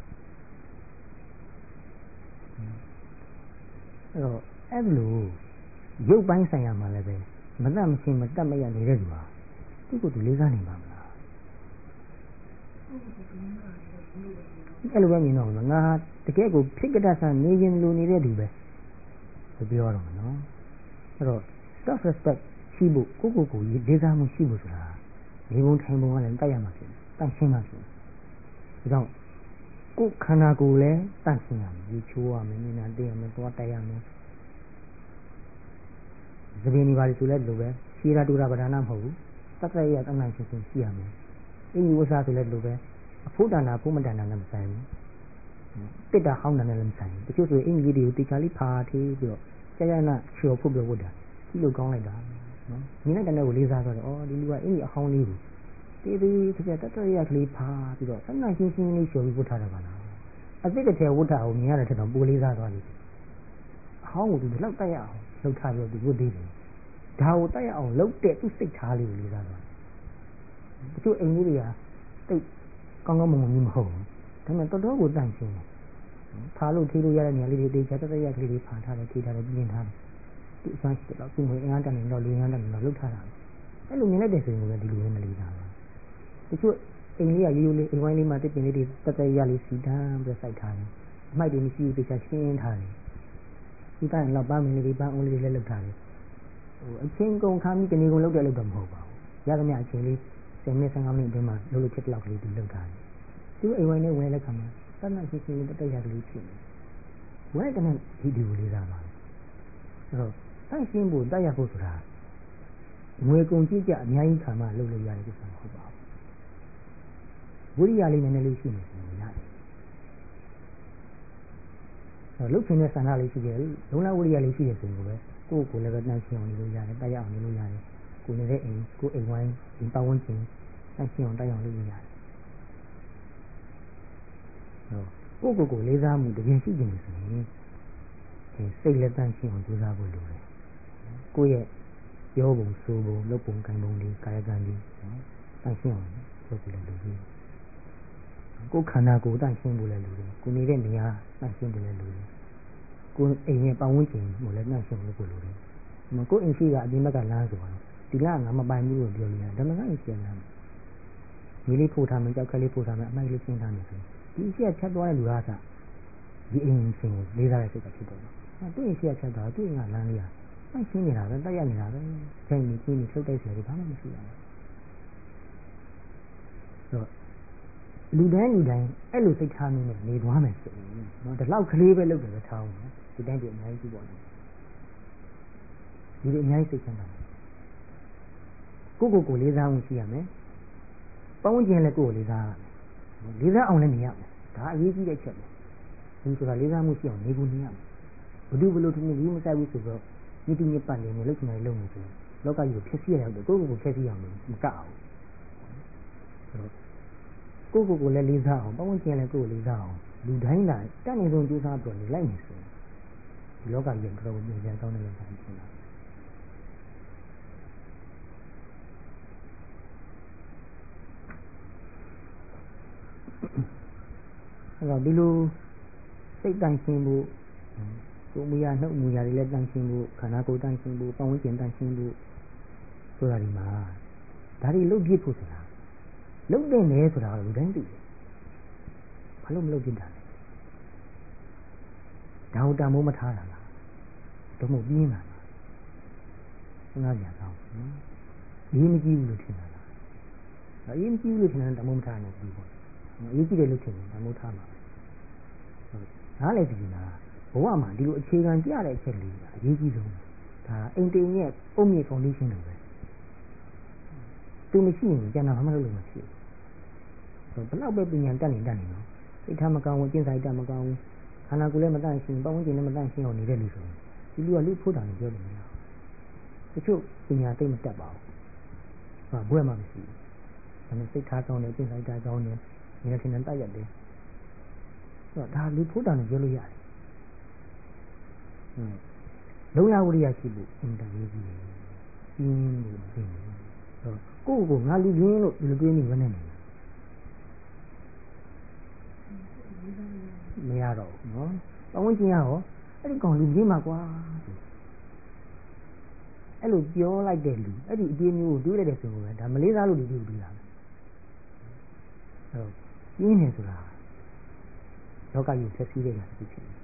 အဲ့တော့အဲ့လိုရုပ်ပိုင်းဆိုင်ရာမှာလည်းပဲမတတ်မရှင်းမတတ်မရနေတဲ့လူဟာသူ့ကိုယ်သူလေးစားနေပါမလားအဲ့လိုပဲမြင်တော့ငါတကယ်ကိုဖြစ်ကတတ်ဆန်းနေရင်လူနေတဲ့လူပဲပြောတော့မယ်နော်အဲ့တော့ self respect ရှိဖို့ကိုကိုကိုလေးစားမှုရှိဖို့ဆိုတာဒီဘုံထိုင်ဘုံကလည်းတိုက်ရမှာဖြစ်တယ်တိုက်ရှင်းမှာဖြစ်တယ်ဒါကြောင့်ကိုယ်ခန္ဓာကိုယ်လည်းတန့်ရှင်းရမယ်ဒီချိုးရမယ်မျက်နှာတည့်ရမယ်သွားတိုက်ရမယ်သဘင်ဒီပါလို့ဆိုလဲလိုပဲရှည်တာတူတာဗဒနာမဟုတ်ဘူးတတ်တဲ့ရတန်နိုင်ချင်းချင်းရှိရမယ်အင်းဒီဝစားဆိုလဲလိုပဲအဖို့တဏ္ဍာဖို့မတဏ္ဍာနဲ့မဆိုင်ဘူးတစ်တာဟောင်းတယ်လည်းမဆိုင်ဘူးတချို့ဆိုအင်္ဂလိပ်တွေကိုတေချာလေးဖာသေးပြီးတော့ကြာကြာနာချော်ဖို့ပြောဝတ်တာဒီလိုကောင်းလိုက်တာနော်ညီလိုက်တဲ့ကိုလေးစားတော့အော်ဒီလူကအင်္ဂလိပ်အဟောင်းလေးကိုတေးသေးတကယ်တတ်တဲ့ရကလေးဖာပြီးတော့တန်နိုင်ချင်းချင်းလေးချော်ပြီးဝတ်ထားတယ်ပါလားအစ်စ်တစ်ထည်ဝတ်ထားအောင်မြင်ရတဲ့ထက်တော့ပိုလေးစားသွားပြီအဟောင်းကိုသူဒီလောက်တက်ရအောင်လှုပ်ထားပြီးတော့သူဝတ်သေးတယ်ဒါကိုတက်ရအောင်လှုပ်တဲ့သူစိတ်ထားလေးကိုလေးစားသွားတချို့အိမ်ကြီးတွေကတိတ်ကောင်းကောင်းမွန်မွန်ကြီးမဟုတ်ဘူးဒါပေမဲ့တော်တော်ကိုတန့်ရှင်းတယ်ဖာလို့ထေးလို့ရတဲ့နေရာလေးတွေတေချာတက်တက်ရကလေးတွေဖာထားတယ်ထေးထားတယ်ပြင်ထားတယ်သူအစွမ်းရှိတယ်တော့သူ့ကိုအင်အားတန်နေတော့လူအင်အားတန်နေတော့လှုပ်ထားတာအဲ့လိုမြင်လိုက်တဲ့ဆိုရင်လည်းဒီလိုပဲမလေးစားဘူးတချို့အိမ်လေးကရိုးရိုးလေးအိမ်ဝိုင်းလေးမှာတစ်ပင်လေးတွေတက်တက်ရလေးစီတန်းပြီးစိုက်ထားတယ်အမိုက်တွေမရှိဘူးတေချာရှင်းထားတယ်ဒီတိုင်းလောက်ပန်းမင်းလေးတွေပန်းအုံးလေးတွေလည်းလှုပ်ထားတယ်ဟိုအချင်းကုန်ခါပြီးတနေကုန်လှုပ်တဲ့လှုပ်တော့မဟုတ်ပါဘူးရသမျှအချင်းလေးဆယ်မိနစ်ဆယ်ငါးမိနစ်အတွင်းမှာလှုပ်လို့ဖြစ်တဲ့လောက်ကလေးသူလှုပ်ထားတယ်သူအိမ်ဝိုင်းနဲ့ဝင်တဲ့ခါမှာတတ်မှတ်ရှင်းရှင်းလေးတက်တက်ရကလေးဖြစ်နေဝဲတဲ့ဒီဒီကိုလေးစားပါအဲ့တော့တိုက်ရှင်းဖို့တိုက်ရဖို့ဆိုတာငွေကုန်ကြည့်ကြအများကြီးခါမှလှုပ်လို့ရတဲ့ကိစ္စမဟုတ်ပါဘူးဝိရိယလေးနည်းနည်းလေးရှိနေတယ်ရတယ်အဲ့လှုပ်ခြင်းနဲ့ဆန္ဒလေးရှိတယ်လုံလဝိရိယလေးရှိတယ်ဆိုရင်ပဲကိုယ့်ကိုယ်လည်းပဲနှိုင်းရှင်းအောင်လုပ်ရတယ်တိုက်ရအောင်လုပ်ရတယ်ကိုယ်နေတဲ့အိမ်ကိုယ်အိမ်ဝိုင်းဒီပတ်ဝန်းကျင်နှိုင်းရှင်းအောင်တိုက်အောင်လုပ်ရတယ်ဟုတ်ကိုယ့်ကိုယ်ကိုလေးစားမှုတကယ်ရှိနေဆိုရင်စိတ်လက်တန့်ရှင်းအောင်ကြိုးစားဖို့လိုတယ်ကိုယ့်ရဲ့ပြောပုံဆိုပုံလုပ်ပုံကိုင်ပုံတွေကာယကံတွေတန့်ရှင်းအောင်လုပ်ဖို့လည်းလိုတယ်ကိုယ်ခန္ဓာကိုယ်တန့်ရှင်းဖို့လည်းလိုတယ်ကိုယ်နေတဲ့နေရာတန့်ရှင်းဖို့လည်းလိုတယ်ကိုယ်အိမ်ရဲ့ပတ်ဝန်းကျင်ကိုလည်းတန့်ရှင်းဖို့လိုတယ်ကိုယ်အိမ်ရှိကအပြင်ဘက်ကလမ်းဆိုတော့ဒီလငါမပိုင်ဘူးလို့ပြောလို့ရတယ်ဓမ္မကအိမ်ရှိလမ်းမြေလေးဖို့ထားမယ်ကြောက်ကလေးဖို့ထားမယ်အမိုက်လေးရှင်းထားမယ်ဆိုဒီအချက်ချက်သွားတဲ့လူဟာကဒီအိမ်ရှင်ကိုလေးစားတဲ့စိတ်ကဖြစ်တော့တယ်တွေ့ရင်ရှိရချက်တာတွေ့ရင်ကလမ်းလေးရအရှင်းနေတာပဲတက်ရနေတာပဲချိန်ကြီးကြီးနေထုတ်တိုက်စရာဘာမှမရှိရဘူးဆိုတော့လူတိုင်းလူတိုင်းအဲ့လိုစိတ်ထားနေနဲ့နေသွားမယ်ဆိုရင်နော်ဒီလောက်ကလေးပဲလုပ်တယ်ပဲထားအောင်နော်ဒီတိုင်းပြအများကြီးပေါ့နော်ဒီလိုအများကြီးစိတ်ချမ်းသာကိုကိုကိုလေးစားမှုရှိရမယ်ပတ်ဝန်းကျင်လည်းကိုကိုလေးစားရမယ်လေးစားအောင်လည်းနေရမယ်ဒါအရေးကြီးတဲ့ချက်ပဲဒီဆိုတာလေးစားမှုရှိအောင်နေဖို့နေရမယ်ဘယ်သူဘယ်လိုသူမျိုးမဆိုင်ဘူးဆိုတော့ညတိညပတ်နေနေလို့ချင်တယ်လုပ်နေဆိုလောကကြီးကိုဖျက်ဆီးရအောင်ကိုကိုကိုဖျက်ဆီးအောင်မကအောင်ကိုကိုကိုလည်းလေးစားအောင်ပတ်ဝန်းကျင်လည်းကိုကိုလေးစားအောင်လူတိုင်းတိုင်းတက်နေဆုံးကြိုးစားပြီးနေလိုက်နေဆိုဒီလောကကြီးကတော့ဘယ်လိုပြန်ကောင်းတယ်လဲဆိုတာသိလားအဲ့တော့ဒီလိုစိတ်တန်ရှင်းဖို့ကိုယ်မူရနှုတ်မူရတွေလည်းတန်ရှင်းဖို့ခန္ဓာကိုယ်တန်ရှင်းဖို့ပတ်ဝန်းကျင်တန်ရှင်းဖို့ဆိုတာဒီမှာဒါတွေလုပ်ပြဖို့ဆိုတာလုပ်တဲ့နေဆိုတာကလူတိုင်းသိတယ်ဘာလို့မလုပ်ပြတာလဲဒါဟုတ်တမိုးမထားတာလားတော့မပြင်းတာလားစဉ်းစားကြအောင်နော်အရေးမကြီးဘူးလို့ထင်တာလားအရေးမကြီးဘူးလို့ထင်တယ်တမိုးမထားနိုင်ဘူးပေါ့အရေးကြီးတယ်လို့ထင်တယ်တမိုးထားမှာဒါလည်းဒီလားဘဝမှာဒီလိုအခြေခံကြတဲ့အချက်လေးကအရေးကြီးဆုံးဒါအိမ်တိမ်ရဲ့အုံမြင့်ဖောင်ဒေးရှင်းလိုပဲသူမရှိရင်ကျန်တာဘာမှလုပ်လို့မရှိဘူးဘယ်တော့ပဲပညာတတ်နေတတ်နေနော်စိတ်ထားမကောင်းဘူးကျင့်စာရိတ္တမကောင်းဘူးခန္ဓာကိုယ်လည်းမတန့်ရှင်းပတ်ဝန်းကျင်လည်းမတန့်ရှင်းအောင်နေတဲ့လူဆိုရင်ဒီလူကလူဖို့တာလို့ပြောလို့မရဘူးတချို့ပညာသိမတတ်ပါဘူးဟာဘွဲ့မှမရှိဘူးဒါနဲ့စိတ်ထားကောင်းတယ်ကျင့်စာရိတ္တကောင်းတယ်ဉာဏ်ထင်တယ်တတ်ရတယ်ဆိုတော့ဒါလူဖို့တာလို့ပြောလို့ရတယ်လုံလဝရိယရှိဖို့အင်တာရေးကြီးတယ်ပြင်းလို့ပြင်းတယ်ကိုယ့်ကိုငါလူရင်းလို့ဒီလိုတွေးနေရနေတယ်မရတော့ဘူးနော်ပတ်ဝန်းကျင်ရောအဲ့ဒီကောင်လူရင်းမှာကွာအဲ့လိုပြောလိုက်တဲ့လူအဲ့ဒီအပြေးမျိုးကိုတွေးလိုက်တဲ့ဆိုတော့ဒါမလေးစားလို့ဒီလိုတွေးတာပဲအဲ့တော့ပြင်းနေဆိုတာလောကကြီးဆက်စည်းတဲ့ဟာဖြစ်ဖြစ်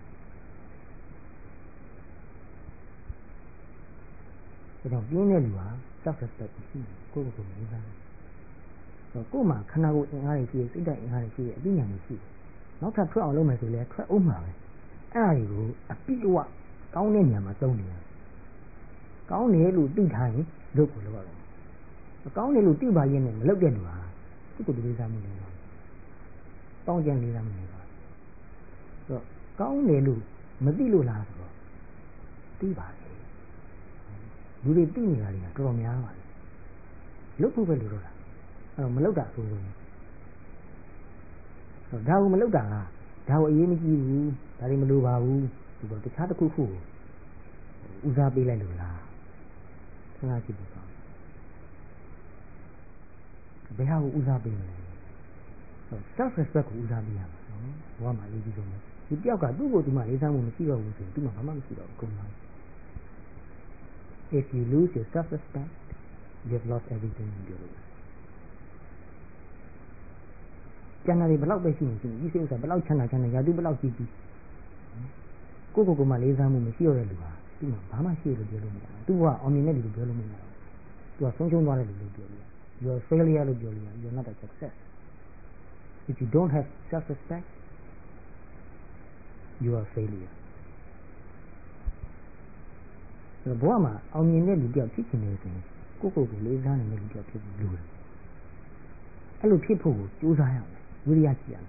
ဒါကြောင့်ပြင်းတဲ့လူဟာ self respect ရှိတယ်ကိုယ့်ကိုယ်ကိုလေးစားတယ်ဆိုတော့ကိုယ်မှာခန္ဓာကိုယ်အင်အားတွေရှိတယ်စိတ်ဓာတ်အင်အားတွေရှိတယ်အပညာတွေရှိတယ်နောက်ထပ်ထွက်အောင်လုပ်မယ်ဆိုလဲထွက်အောင်မှာပဲအဲ့ဒါတွေကိုအပိအဝကောင်းတဲ့နေရာမှာသုံးနေရတယ်ကောင်းတယ်လို့သိထားရင်လုပ်ကိုလုပ်ရတယ်မကောင်းတယ်လို့သိပါရင်လည်းမလုပ်တဲ့လူဟာသူ့ကိုယ်လေးစားမှုနေပါပေါင်းကြံလေးစားမှုနေပါဆိုတော့ကောင်းတယ်လို့မသိလို့လားဆိုတော့သိပါတယ်လူတွေသိနေတာတွေကတော်တော်များပါတယ်လုပ်ဖို့ပဲလိုတော့တာအဲ့တော့မလုပ်တာဆိုလို့ဆိုတော့ဒါကိုမလုပ်တာကဒါကိုအရေးမကြီးဘူးဒါတွေမလိုပါဘူးဒီတော့တခြားတစ်ခုခုဦးစားပေးလိုက်လို့လားစဉ်းစားကြည့်ပါဘယ်ဟာကိုဦးစားပေးမလဲ self respect ကိုဦးစားပေးရမှာနော်ဘဝမှာအရေးကြီးဆုံးပဲဒီတယောက်ကသူ့ကိုယ်သူမှလေးစားမှုမရှိတော့ဘူးဆိုရင်သူ့မှာဘာမှမရှိတော့ဘူးကုန်ပါif you lose your self respect you have lost everything in your life ကျန်တာတွေဘယ်လောက်ပဲရှိနေရှိနေဒီစိတ်ဥစ္စာဘယ်လောက်ချမ်းသာချမ်းသာရာသူဘယ်လောက်ကြီးကြီးကိုယ့်ကိုယ်ကိုယ်မှလေးစားမှုမရှိရတဲ့လူဟာသူ့မှာဘာမှရှိရလို့ပြောလို့မရဘူးသူကအောင်မြင်တဲ့လူလို့ပြောလို့မရဘူးသူကဆုံးရှုံးသွားတဲ့လူလို့ပြောလို့ရ you are failure လို့ပြောလို့ရ you are not a success if you don't have self respect you are failure ဘဝမှာအောင်မြင်တဲ့လူတယောက်ဖြစ်ချင်တယ်ဆိုရင်ကိုယ့်ကိုယ်ကိုလေးစားနိုင်တဲ့လူတယောက်ဖြစ်ဖို့လိုတယ်အဲ့လိုဖြစ်ဖို့ကိုကြိုးစားရမယ်ဝိရိယရှိရမယ်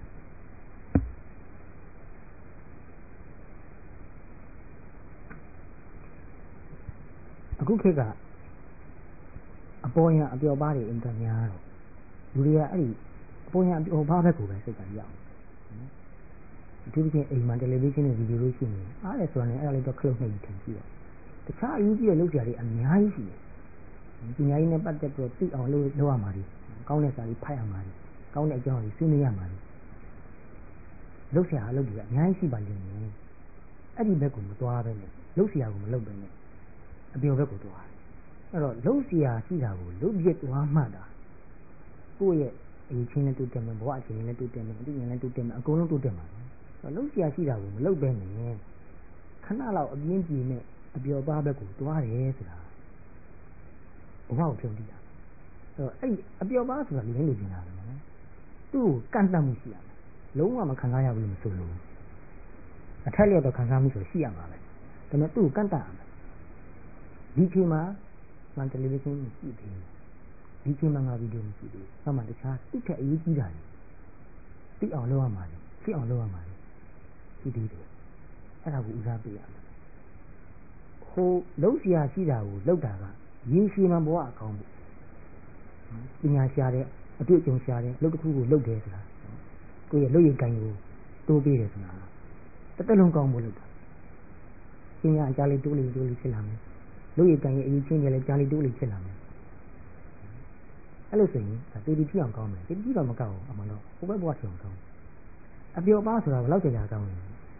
အခုခေတ်ကအပေါ်ယံအပျော်ပါးတွေအင်တာများတော့လူတွေကအဲ့ဒီအပေါ်ယံအပျော်ပါးဘက်ကိုပဲစိတ်ကရောက်အထူးသဖြင့်အိမ်မှာတယ်လီဗီရှင်းနဲ့ဗီဒီယိုလို့ရှိနေအားရဆိုတာနဲ့အဲ့ဒါလေးတော့ခလုတ်နှိပ်ထင်ကြည့်တော့တခြားအရေးကြီးတဲ့လုပ်ကြတွေအများကြီးရှိတယ်ပညာရေးနဲ့ပတ်သက်ပြီးသိအောင်လုပ်လုပ်ရမှာတွေကောင်းတဲ့စာတွေဖတ်ရမှာတွေကောင်းတဲ့အကြောင်းတွေဆွေးနွေးရမှာတွေလုပ်ဆရာအလုပ်တွေအများကြီးရှိပါလိမ့်မယ်အဲ့ဒီဘက်ကိုမသွားပဲနဲ့လုပ်ဆရာကိုမလုပ်ပဲနဲ့အပျော်ဘက်ကိုသွားတယ်အဲ့တော့လုပ်ဆရာရှိတာကိုလုပ်ပြသွားမှတာကိုယ့်ရဲ့အရေးချင်းနဲ့တူတယ်မယ်ဘဝအခြေအနေနဲ့တူတယ်မယ်အသိဉာဏ်နဲ့တူတယ်မယ်အကုန်လုံးတူတယ်မှာလုံးเสียရှိတာကိုမလုပ်ပဲနဲ့ခဏလောက်အပြင်းပြေနဲ့အပျော်ပါးဘက်ကိုတွားတယ်ဆိုတာဘဝကိုဖြုံးတည်တာအဲ့တော့အဲ့အပျော်ပါးဆိုတာလူရင်းလူကျင်တာပဲသူ့ကိုကန့်တတ်မှုရှိရမယ်လုံးဝမခံစားရဘူးလို့မဆိုလို့အထက်လျက်တော့ခံစားမှုဆိုရှိရမှာပဲဒါပေမဲ့သူ့ကိုကန့်တတ်ရမယ်ဒီချိန်မှာမှန်တယ်လီဗီရှင်းမရှိသေးဘူးဒီချိန်မှာငါဗီဒီယိုမရှိသေးဘူး။မှတခြားသူ့ထက်အရေးကြီးတာလေသိအောင်လုပ်ရမှာလေသိအောင်လုပ်ရမှာလေဒီဒီတယ်အဲ့ဒါကိုဦးစားပေးရမယ်။ဟိုလုံးเสียရှိတာကိုလောက်တာကရေရှည်မှာဘဝအကောင်းဖို့ပညာရှာတဲ့အတွေ့အကြုံရှာတဲ့အလုပ်တစ်ခုကိုလုပ်တယ်ဆိုတာကိုယ့်ရဲ့လုပ်ရည်ကိုင်ကိုတိုးပေးတယ်ဆိုတာတစ်သက်လုံးကောင်းဖို့လုပ်တာပညာအကြလေးတိုးလေးတိုးလေးဖြစ်လာမယ်လုပ်ရည်ကိုင်ရဲ့အရေးချင်းတွေလည်းကြားလေးတိုးလေးဖြစ်လာမယ်အဲ့လိုဆိုရင်တေတီဖြစ်အောင်ကောင်းမယ်တေတီတော့မကောက်ဘူးအမှန်တော့ဟိုဘက်ဘဝဖြစ်အောင်ကောင်းအပျော်ပါဆိုတာဘယ်လောက်ကြာကြာကောင်းလဲ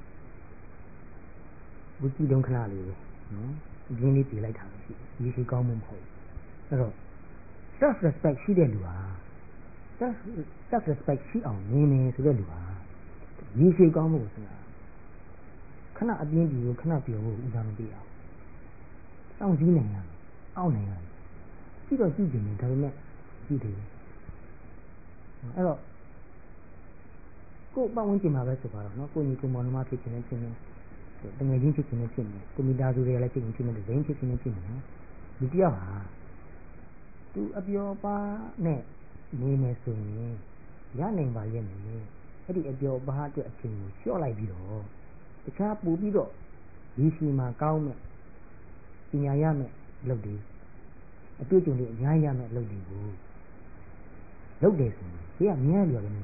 ဘူးကြည့်တုံးခဏလေးနော်အင်းလေးပြေးလိုက်တာပဲရှိရေရှည်ကောင်းမှုမဟုတ်အဲ့တော့ self respect ရှိတဲ့လူဟာ self self respect ရှိအောင်နေနေဆိုတဲ့လူဟာရေရှည်ကောင်းမှုဆိုတာခဏအပြင်းပြေကိုခဏပြေဖို့ဦးစားမပေးအောင်စောင့်စည်းနိုင်ရမယ်အောက်နိုင်ရတယ်ကြည့်တော့ကြည့်ကြည့်နေဒါပေမဲ့ကြည့်တယ်အဲ့တော့ကိုယ်ပတ်ဝန်းကျင်မှာပဲဆိုပါတော့နော်ကိုညီကိုမောင်နှမဖြစ်ခြင်းနဲ့ဖြစ်နေတငယ်ချင်းဖြစ်ခြင်းနဲ့ဖြစ်နေကိုမိသားစုတွေလည်းဖြစ်ခြင်းဖြစ်နေဒိန်းဖြစ်ခြင်းနဲ့ဖြစ်နေနော်ဒီတယောက်ဟာသူအပျော်ပါနဲ့နေမယ်ဆိုရင်ရနိုင်ပါရဲ့မယ်အဲ့ဒီအပျော်ပါအတွက်အချိန်ကိုလျှော့လိုက်ပြီးတော့တခြားပို့ပြီးတော့ဒီရှိမှာကောင်းမဲ့ပညာရမဲ့လုပ်တယ်အတွေ့အကြုံတွေအများကြီးရမဲ့လုပ်တယ်ကိုလုပ်တယ်ဆိုရင်ဒီကမြဲလျော်တယ်ဟေး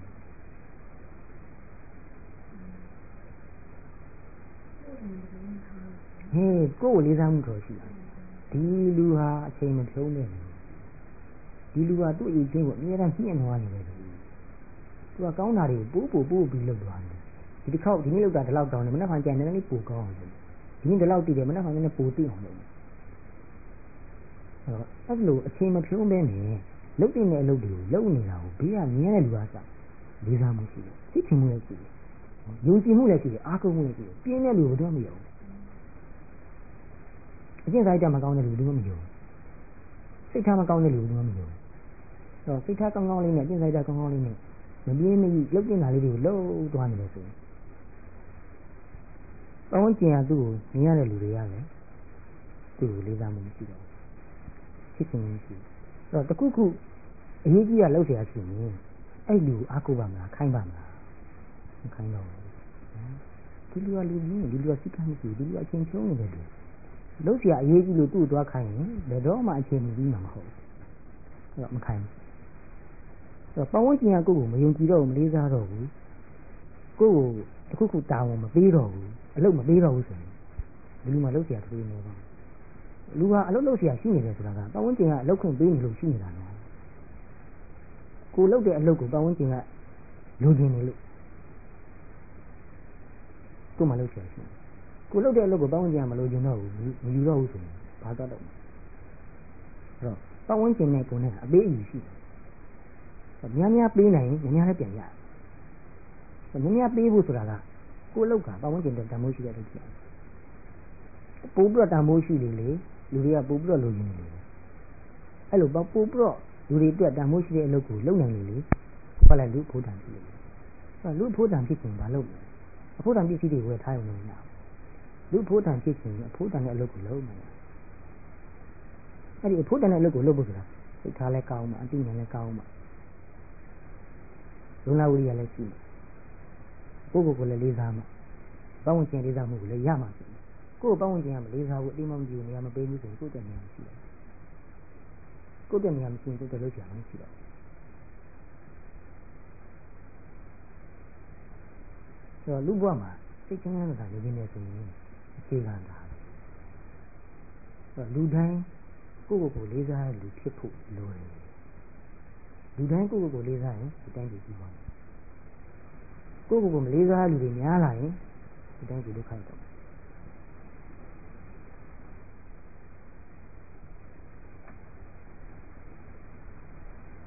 ကိုယ်ကိုလေးစားမှုတော်ရှိတာဒီလူဟာအချိန်မဖြုံးနဲ့ဒီလူဟာသူ့အရေးချင်းကိုအများအားညှင့်နှွားနေတယ်သူကကောင်းတာတွေကိုပို့ပို့ပို့ပြီးလုပ်သွားတယ်ဒီတစ်ခေါက်ဒီနေ့လောက်တာဒီလောက်ကောင်းတယ်မနေ့ကကြံနေတယ်ပိုကောင်းအောင်လုပ်ဒီနေ့ဒီလောက်တည်တယ်မနေ့ကလည်းပိုသိအောင်လုပ်အဲ့လိုအချိန်မဖြုံးပဲနဲ့လုတ်တင်တဲ့အလုပ်တွေကိုလုပ်နေတာကိုဘေးကမြင်တဲ့လူကစလေးစားမှုရှိတယ်သိချင်မှုလည်းရှိတယ်ယုံကြည်မှုလည်းရှိတယ်အားကိုးမှုလည်းရှိတယ်ပြင်းတဲ့လူတော့မယုံအကျင့်စာရိတ္တမကောင်းတဲ့လူတို့မယုံစိတ်ထားမကောင်းတဲ့လူတို့မယုံတော့စိတ်ထားကောင်းကောင်းလေးနဲ့အကျင့်စာရိတ္တကောင်းကောင်းလေးနဲ့မပြင်းမကြီးလုတ်တင်တာလေးတွေကိုလှုပ်သွားနေတယ်ဆိုရင်ပဝန်းကျင်ကသူ့ကိုမြင်ရတဲ့လူတွေရတယ်သူ့ကိုလေးစားမှုမရှိတော့ဖြစ်ခြင်းမရှိအဲ့တော့တခုခုအရေးကြီးတာလုပ်เสียရှိရင်အဲ့လူအားကိုးပါမလားခိုင်းပါမလားမခိုင်းတော့ဘူးဒီလူကလူကြီးဒီလူကစိတ်ကမရှိဒီလူအချင်းချုံးနေတယ်လူလုပ်เสียအရေးကြီးလို့သူ့သွားခိုင်းရင်ဘယ်တော့မှအချင်းမပြီးမှာမဟုတ်အဲ့တော့မခိုင်းဘူးအဲ့တော့ပဝန်းကျင်ကကိုယ့်ကိုမယုံကြည်တော့ဘူးမလေးစားတော့ဘူးကိုယ့်ကိုတခုခုတာဝန်မပေးတော့ဘူးအလုပ်မပေးတော့ဘူးဆိုရင်ဒီလူမှလုပ်เสียထွေးနေပါလူဟာအလုပ်လုပ်เสียရှိနေတယ်ဆိုတာကပဝန်းကျင်ကအလုပ်ခွင့်ပေးနေလို့ရှိနေတာနော်ကိုလုပ်တဲ့အလုပ်ကိုပဝန်းကျင်ကလိုချင်နေလို့ကိုမှလုပ်เสียရှိတယ်ကိုလုပ်တဲ့အလုပ်ကိုပဝန်းကျင်ကမလိုချင်တော့ဘူးမယူတော့ဘူးဆိုရင်ဘာတော့တော့အဲ့တော့ပဝန်းကျင်နဲ့ကိုနဲ့အပေးအယူရှိတယ်များများပေးနိုင်ရင်များများလည်းပြန်ရတယ်များများပေးဖို့ဆိုတာကကိုလောက်ကပဝန်းကျင်တဲ့တန်ဖိုးရှိတဲ့လုပ်ဖြစ်ပို့ပြီးတော့တန်ဖိုးရှိလေလေလူတွေကပို့ပြီးတော့လိုချင်နေလေအဲ့လိုပို့ပြီးတော့လူတွေအတွက်တန်ဖိုးရှိတဲ့အလုပ်ကိုလုပ်နိုင်လေလေဘာလဲလူဖို့တန်ဖြစ်လေအဲ့လူဖို့တန်ဖြစ်ရင်ဘာလုပ်လဲအဖို့တန်ပစ္စည်းတွေဝယ်ထားရုံနဲ့မရဘူးလူဖို့တန်ဖြစ်ရင်အဖို့တန်တဲ့အလုပ်ကိုလုပ်မယ်အဲ့ဒီအဖို့တန်တဲ့အလုပ်ကိုလုပ်ဖို့ဆိုတာစိတ်ထားလဲကောင်းမှအတိအကျလည်းကောင်းမှလုံလဝိရိယလည်းရှိကိုယ့်ကိုယ်ကိုလည်းလေးစားမှပဝန်းကျင်လေးစားမှုကိုလည်းရမှာဖြစ်တယ်ကိုယ့်ပဝန်းကျင်ကမလေးစားဘူးအတိမမကြည့်နေရမပေးဘူးဆိုရင်ကိုယ့်တဲ့နေရာမရှိဘူးကိုယ့်တဲ့နေရာမရှိရင်ကိုယ့်တဲ့လုပ်ကြမှာမရှိတော့ဆိုတော့လူ့ဘဝမှာစိတ်ချမ်းသာတာနေနေတယ်ဆိုရင်အခြေခံတာဆိုတော့လူတိုင်းကိုယ့်ကိုယ်ကိုလေးစားတဲ့လူဖြစ်ဖို့လိုတယ်လူတိုင်းကိုယ့်ကိုယ်ကိုလေးစားရင်ဒီတိုင်းကြည့်ကြည့်ပါကိုယ့်ကိုယ်ကိုမလေးစားလူတွေများလာရင်ဒီတိုင်းကြည့်ဒုက္ခတော့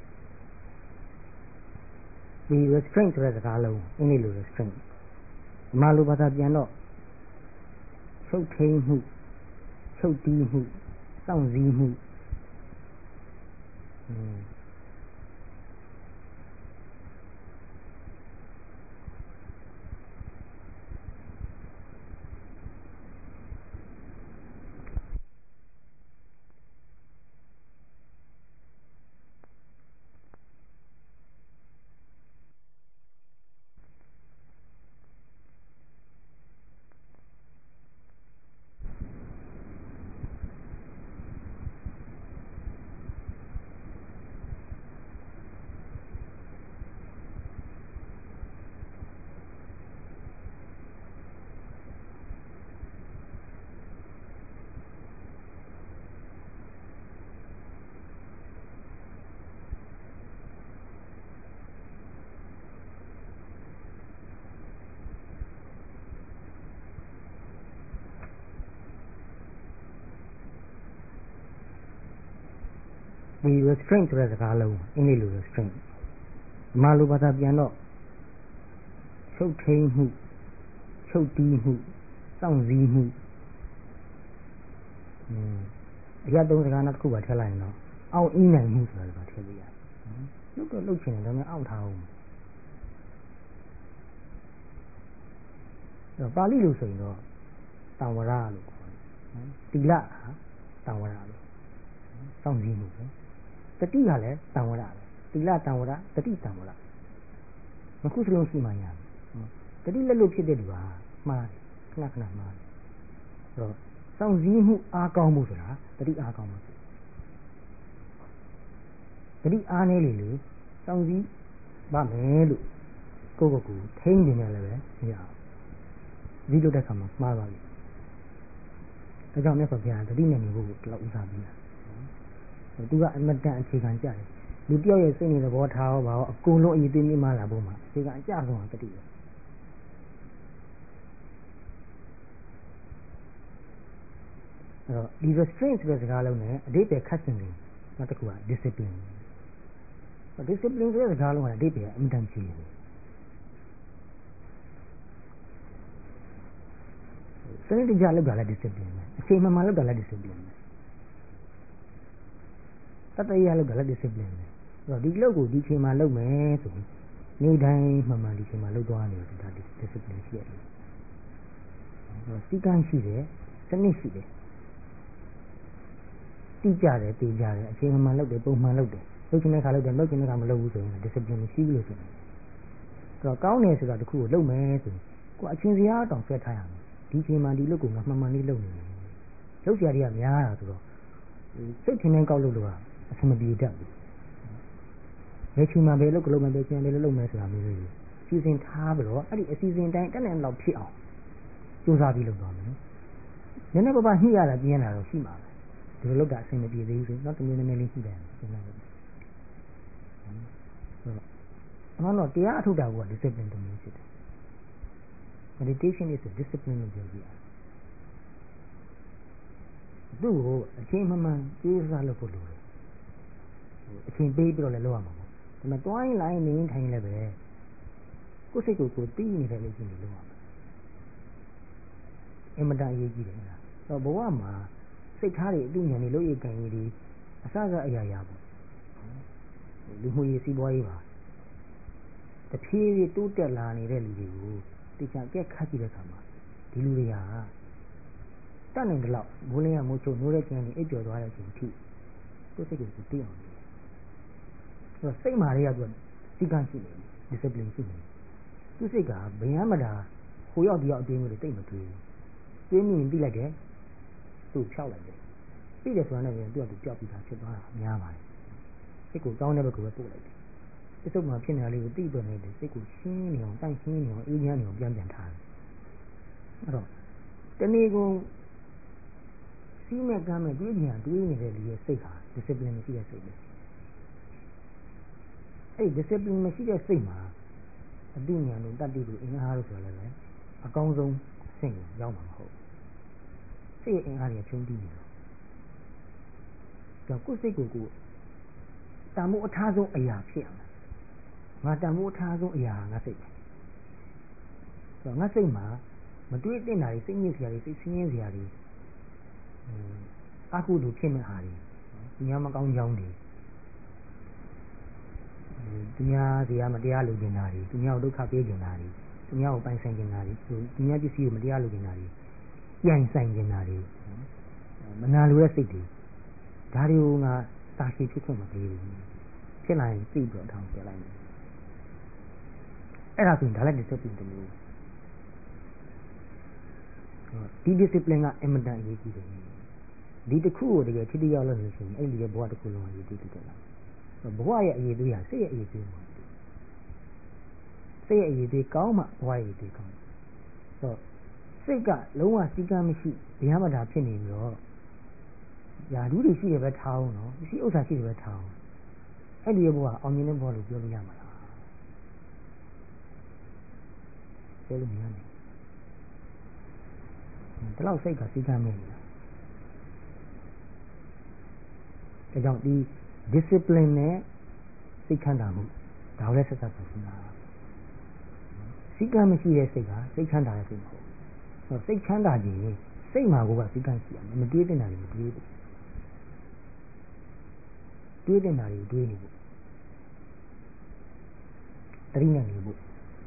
ဒီ restraint ဆိုတဲ့စကားလုံးအင်္ဂလိပ်လို restraint မာလိုဘာသာပြန်တော့ချုပ်ထိန်မှုချုပ်တီးမှုစောင့်စည်းမှုဒီ restraint ဆိုတဲ့စကားလုံးအင်္ဂလိပ်လို restraint မာလိုဘာသာပြန်တော့ချုပ်ထိန်မှုချုပ်တီးမှုစောင့်စည်းမှုအရာသုံးစကားနောက်တစ်ခုပါထည့်လိုက်ရင်တော့အောင့်အင်းနိုင်မှုဆိုတာပါထည့်လို့ရတယ်လုတ်တော့လုတ်ချင်တယ်ဒါပေမဲ့အောင့်ထားအောင်အဲ့ပါဠိလိုဆိုရင်တော့တံဝရလို့ခေါ်တယ်တိလတံဝရလို့စောင့်စည်းမှုပဲတတိကလည်းတံဝရပဲတိလတံဝရတတိတံဝရမခုစလုံးရှိမှညာတတိလက်လို့ဖြစ်တဲ့လူဟာမှားခဏခဏမှားတယ်အဲ့တော့စောင့်စည်းမှုအားကောင်းမှုဆိုတာတတိအားကောင်းမှုတတိအားနေလေလေစောင့်စည်းပါမယ်လို့ကိုယ့်ကိုယ်ကိုထိန်းနေတယ်လည်းပဲမရဘူးဒီလိုတဲ့ခါမှာမှားပါပြီဒါကြောင့်မြတ်စွာဘုရားတတိနဲ့နေဖို့တော့ဥစားပေးတာသူကအမတန်အခြေခံကြတယ်လူတယောက်ရဲ့စိတ်နဲ့သဘောထားရောအကုန်လုံးအရေးသွေးမြင့်မာလာဖို့မှာအခြေခံအကျဆုံးကတတိပဲအဲ့တော့ဒီ restraint ဆိုတဲ့စကားလုံးနဲ့အဓိပ္ပာယ်ခတ်ဆင်တယ်နောက်တစ်ခုက discipline discipline ဆိုတဲ့စကားလုံးကအဓိပ္ပာယ်အမြဲတမ်းကြီးတယ်စနစ်တကျလုပ်တာလည်း discipline ပဲအချိန်မှန်မှန်လုပ်တာလည်း discipline ပဲတတရလုပ်တာလည်း discipline ပဲအဲ့တော့ဒီလုပ်ကိုဒီချိန်မှလုပ်မယ်ဆိုရင်နေ့တိုင်းမှန်မှန်ဒီချိန်မှလုပ်သွားနေတယ်ဒါ discipline ရှိရတယ်စီကံရှိတယ်စနစ်ရှိတယ်တိကျတယ်တည်ကြတယ်အချိန်မှန်လုပ်တယ်ပုံမှန်လုပ်တယ်လုပ်ချင်တဲ့ခါလုပ်တယ်လုပ်ချင်တဲ့ခါမလုပ်ဘူးဆိုရင် discipline မရှိဘူးလို့ဆိုတယ်အဲ့တော့ကောင်းတယ်ဆိုတာတခုကိုလုပ်မယ်ဆိုရင်ကိုအချင်းစရာတောင်ဆက်ထားရမယ်ဒီချိန်မှဒီလုပ်ကိုငါမှန်မှန်လေးလုပ်နေတယ်လုပ်စရာတွေကများတာဆိုတော့စိတ်ထင်ထင်ကောက်လို့လို့ကအဆင်မပြေတတ်ဘူးဘယ်ချိန်မှဘယ်လုပ်ကလုပ်မယ်ဘယ်ချိန်ဘယ်လုပ်မယ်ဆိုတာမျိုးလေးစီစဉ်ထားပြီးတော့အဲ့ဒီအစီအစဉ်တိုင်းတက်နိုင်တော့ဖြစ်အောင်စူးစမ်းပြီးလုပ်သွားမယ်နည်းနည်းပါးပါးညှိရတာပြင်းလာတော့ရှိမှာပဲဒီလိုလုပ်တာအဆင်မပြေသေးဘူးဆိုတော့တမင်းနည်းနည်းလေးညှိတယ်စဉ်းစားလို့အဲ့တော့တရားအထုတ်တာက discipline တမျိုးဖြစ်တယ် meditation is a discipline လို့ပြောကြည့်သူ့ကိုအချိန်မှန်မှန်စူးစမ်းလုပ်ဖို့လိုတယ်အချိန်ပေးပြီးတော့လည်းလုပ်ရမှာပေါ့ဒါပေမဲ့တွိုင်းလိုက်နေထိုင်လည်းပဲကိုယ်စိတ်ကိုကိုသိနေတဲ့လူကြီးတွေလုပ်ရမှာအင်မတန်အရေးကြီးတယ်လားတော့ဘဝမှာစိတ်ထားတွေအတူဉာဏ်တွေလုပ်ရကြရင်ဒီအစကအရာရာပေါ့လူမှုရေးစီးပွားရေးပါတဖြည်းဖြည်းတိုးတက်လာနေတဲ့လူတွေကိုတိကျကြက်ခတ်ကြည့်တဲ့အခါမှာဒီလူတွေဟာတတ်နိုင်တဲ့လောက်ဘိုးလင်းရမိုးချုပ်နိုးတဲ့ကျန်နေအိပ်ပျော်သွားတဲ့အချိန်ထိကိုယ်စိတ်ကိုသိအောင်လုပ်ဆိုတော့စိတ်မာတွေကသူစီကံရှိနေတယ် discipline ရှိနေတယ်သူစိတ်ကဘယမ်းမတာဟိုရောက်ဒီရောက်အတင်းမျိုးတွေတိတ်မတွေးဘူးတွေးမြင်ပြီးလိုက်တယ်သူ့ဖြောက်လိုက်တယ်ပြီးတယ်ဆိုတာနဲ့သူကသူကြောက်ပြီးသားဖြစ်သွားတာများပါတယ်စိတ်ကိုတောင်းတဲ့ဘက်ကိုပဲပို့လိုက်တယ်စိတ်ဆုံးမှာဖြစ်နေတာလေးကိုသိတော့နေတယ်စိတ်ကိုရှင်းနေအောင်တိုက်ရှင်းနေအောင်အေးချမ်းနေအောင်ပြန်ပြန်ထားတယ်အဲ့တော့တနေ့ကုန်စီးမဲ့ကမ်းမဲ့တွေးကြံတွေးနေတဲ့လူရဲ့စိတ်ဟာ discipline မရှိတဲ့စိတ်ပဲအဲ့ discipline မရှိတဲ့စိတ်မှာအတိညာဉ်တို့တတ္တိတို့အင်အားတို့ဆိုလည်းပဲအကောင်းဆုံးအဆင့်ကိုရောက်မှာမဟုတ်စိတ်ရဲ့အင်အားတွေဖြုံးပြီးနေတော့ကြောင့်ကိုယ်စိတ်ကိုကိုတန်ဖိုးအထားဆုံးအရာဖြစ်အောင်ငါတန်ဖိုးအထားဆုံးအရာငါစိတ်ပဲငါစိတ်မှာမတွေးတင်တာတွေစိတ်ညစ်စရာတွေစိတ်ဆင်းရဲစရာတွေအကုသိုလ်ဖြစ်မဲ့ဟာတွေသူများမကောင်းကြောင်းတွေသူများစီကမတရားလုပ်နေတာတွေသူများကိုဒုက္ခပေးနေတာတွေသူများကိုပိုင်ဆိုင်နေတာတွေသူများပစ္စည်းကိုမတရားလုပ်နေတာတွေပြန်ဆိုင်နေတာတွေမနာလိုတဲ့စိတ်တွေဒါတွေကိုငါတာရှည်ဖြစ်ခွင့်မပေးဘူးဖြစ်လာရင်သိပြီးတော့ထောင်ပြလိုက်မယ်အဲ့ဒါဆိုရင်ဒါလည်း discipline တစ်မျိုးဒီ discipline ကအင်မတန်အရေးကြီးတယ်ဒီတစ်ခုကိုတကယ်ထိတိရောက်လို့ဆိုရင်အဲ့ဒီရဲ့ဘဝတစ်ခုလုံးအရေးကြီးတယ်လားဘဝရဲ့အရေးသေးဟာစိတ်ရဲ့အရေးသေးမှာစိတ်ရဲ့အရေးသေးကောင်းမှဘဝရဲ့အရေးသေးကောင်းဆိုတော့စိတ်ကလုံးဝစီကံမရှိဗျာမတာဖြစ်နေပြီးတော့ယာဓုတွေရှိတယ်ပဲထားအောင်နော်ရှိဥစ္စာရှိတယ်ပဲထားအောင်အဲ့ဒီရဲ့ဘဝအောင်မြင်တဲ့ဘဝလို့ပြောလို့ရမှာလားပြောလို့မရနိုင်ဒီလောက်စိတ်ကစီကံမရှိဘူးဒါကြောင့်ဒီ discipline နဲ့စိတ်ချမ်းသာမှုဒါလည်းဆက်ဆက်ပါဘူးလားစိတ်ကမရှိတဲ့စိတ်ကစိတ်ချမ်းသာတဲ့စိတ်မဟုတ်ဘူးစိတ်ချမ်းသာခြင်းစိတ်မှာကိုယ်ကစိတ်ကရှိရမယ်မတွေးတင်တာတွေမတွေးဘူးတွေးတင်တာတွေတွေးနေဖို့တတိနဲ့နေဖို့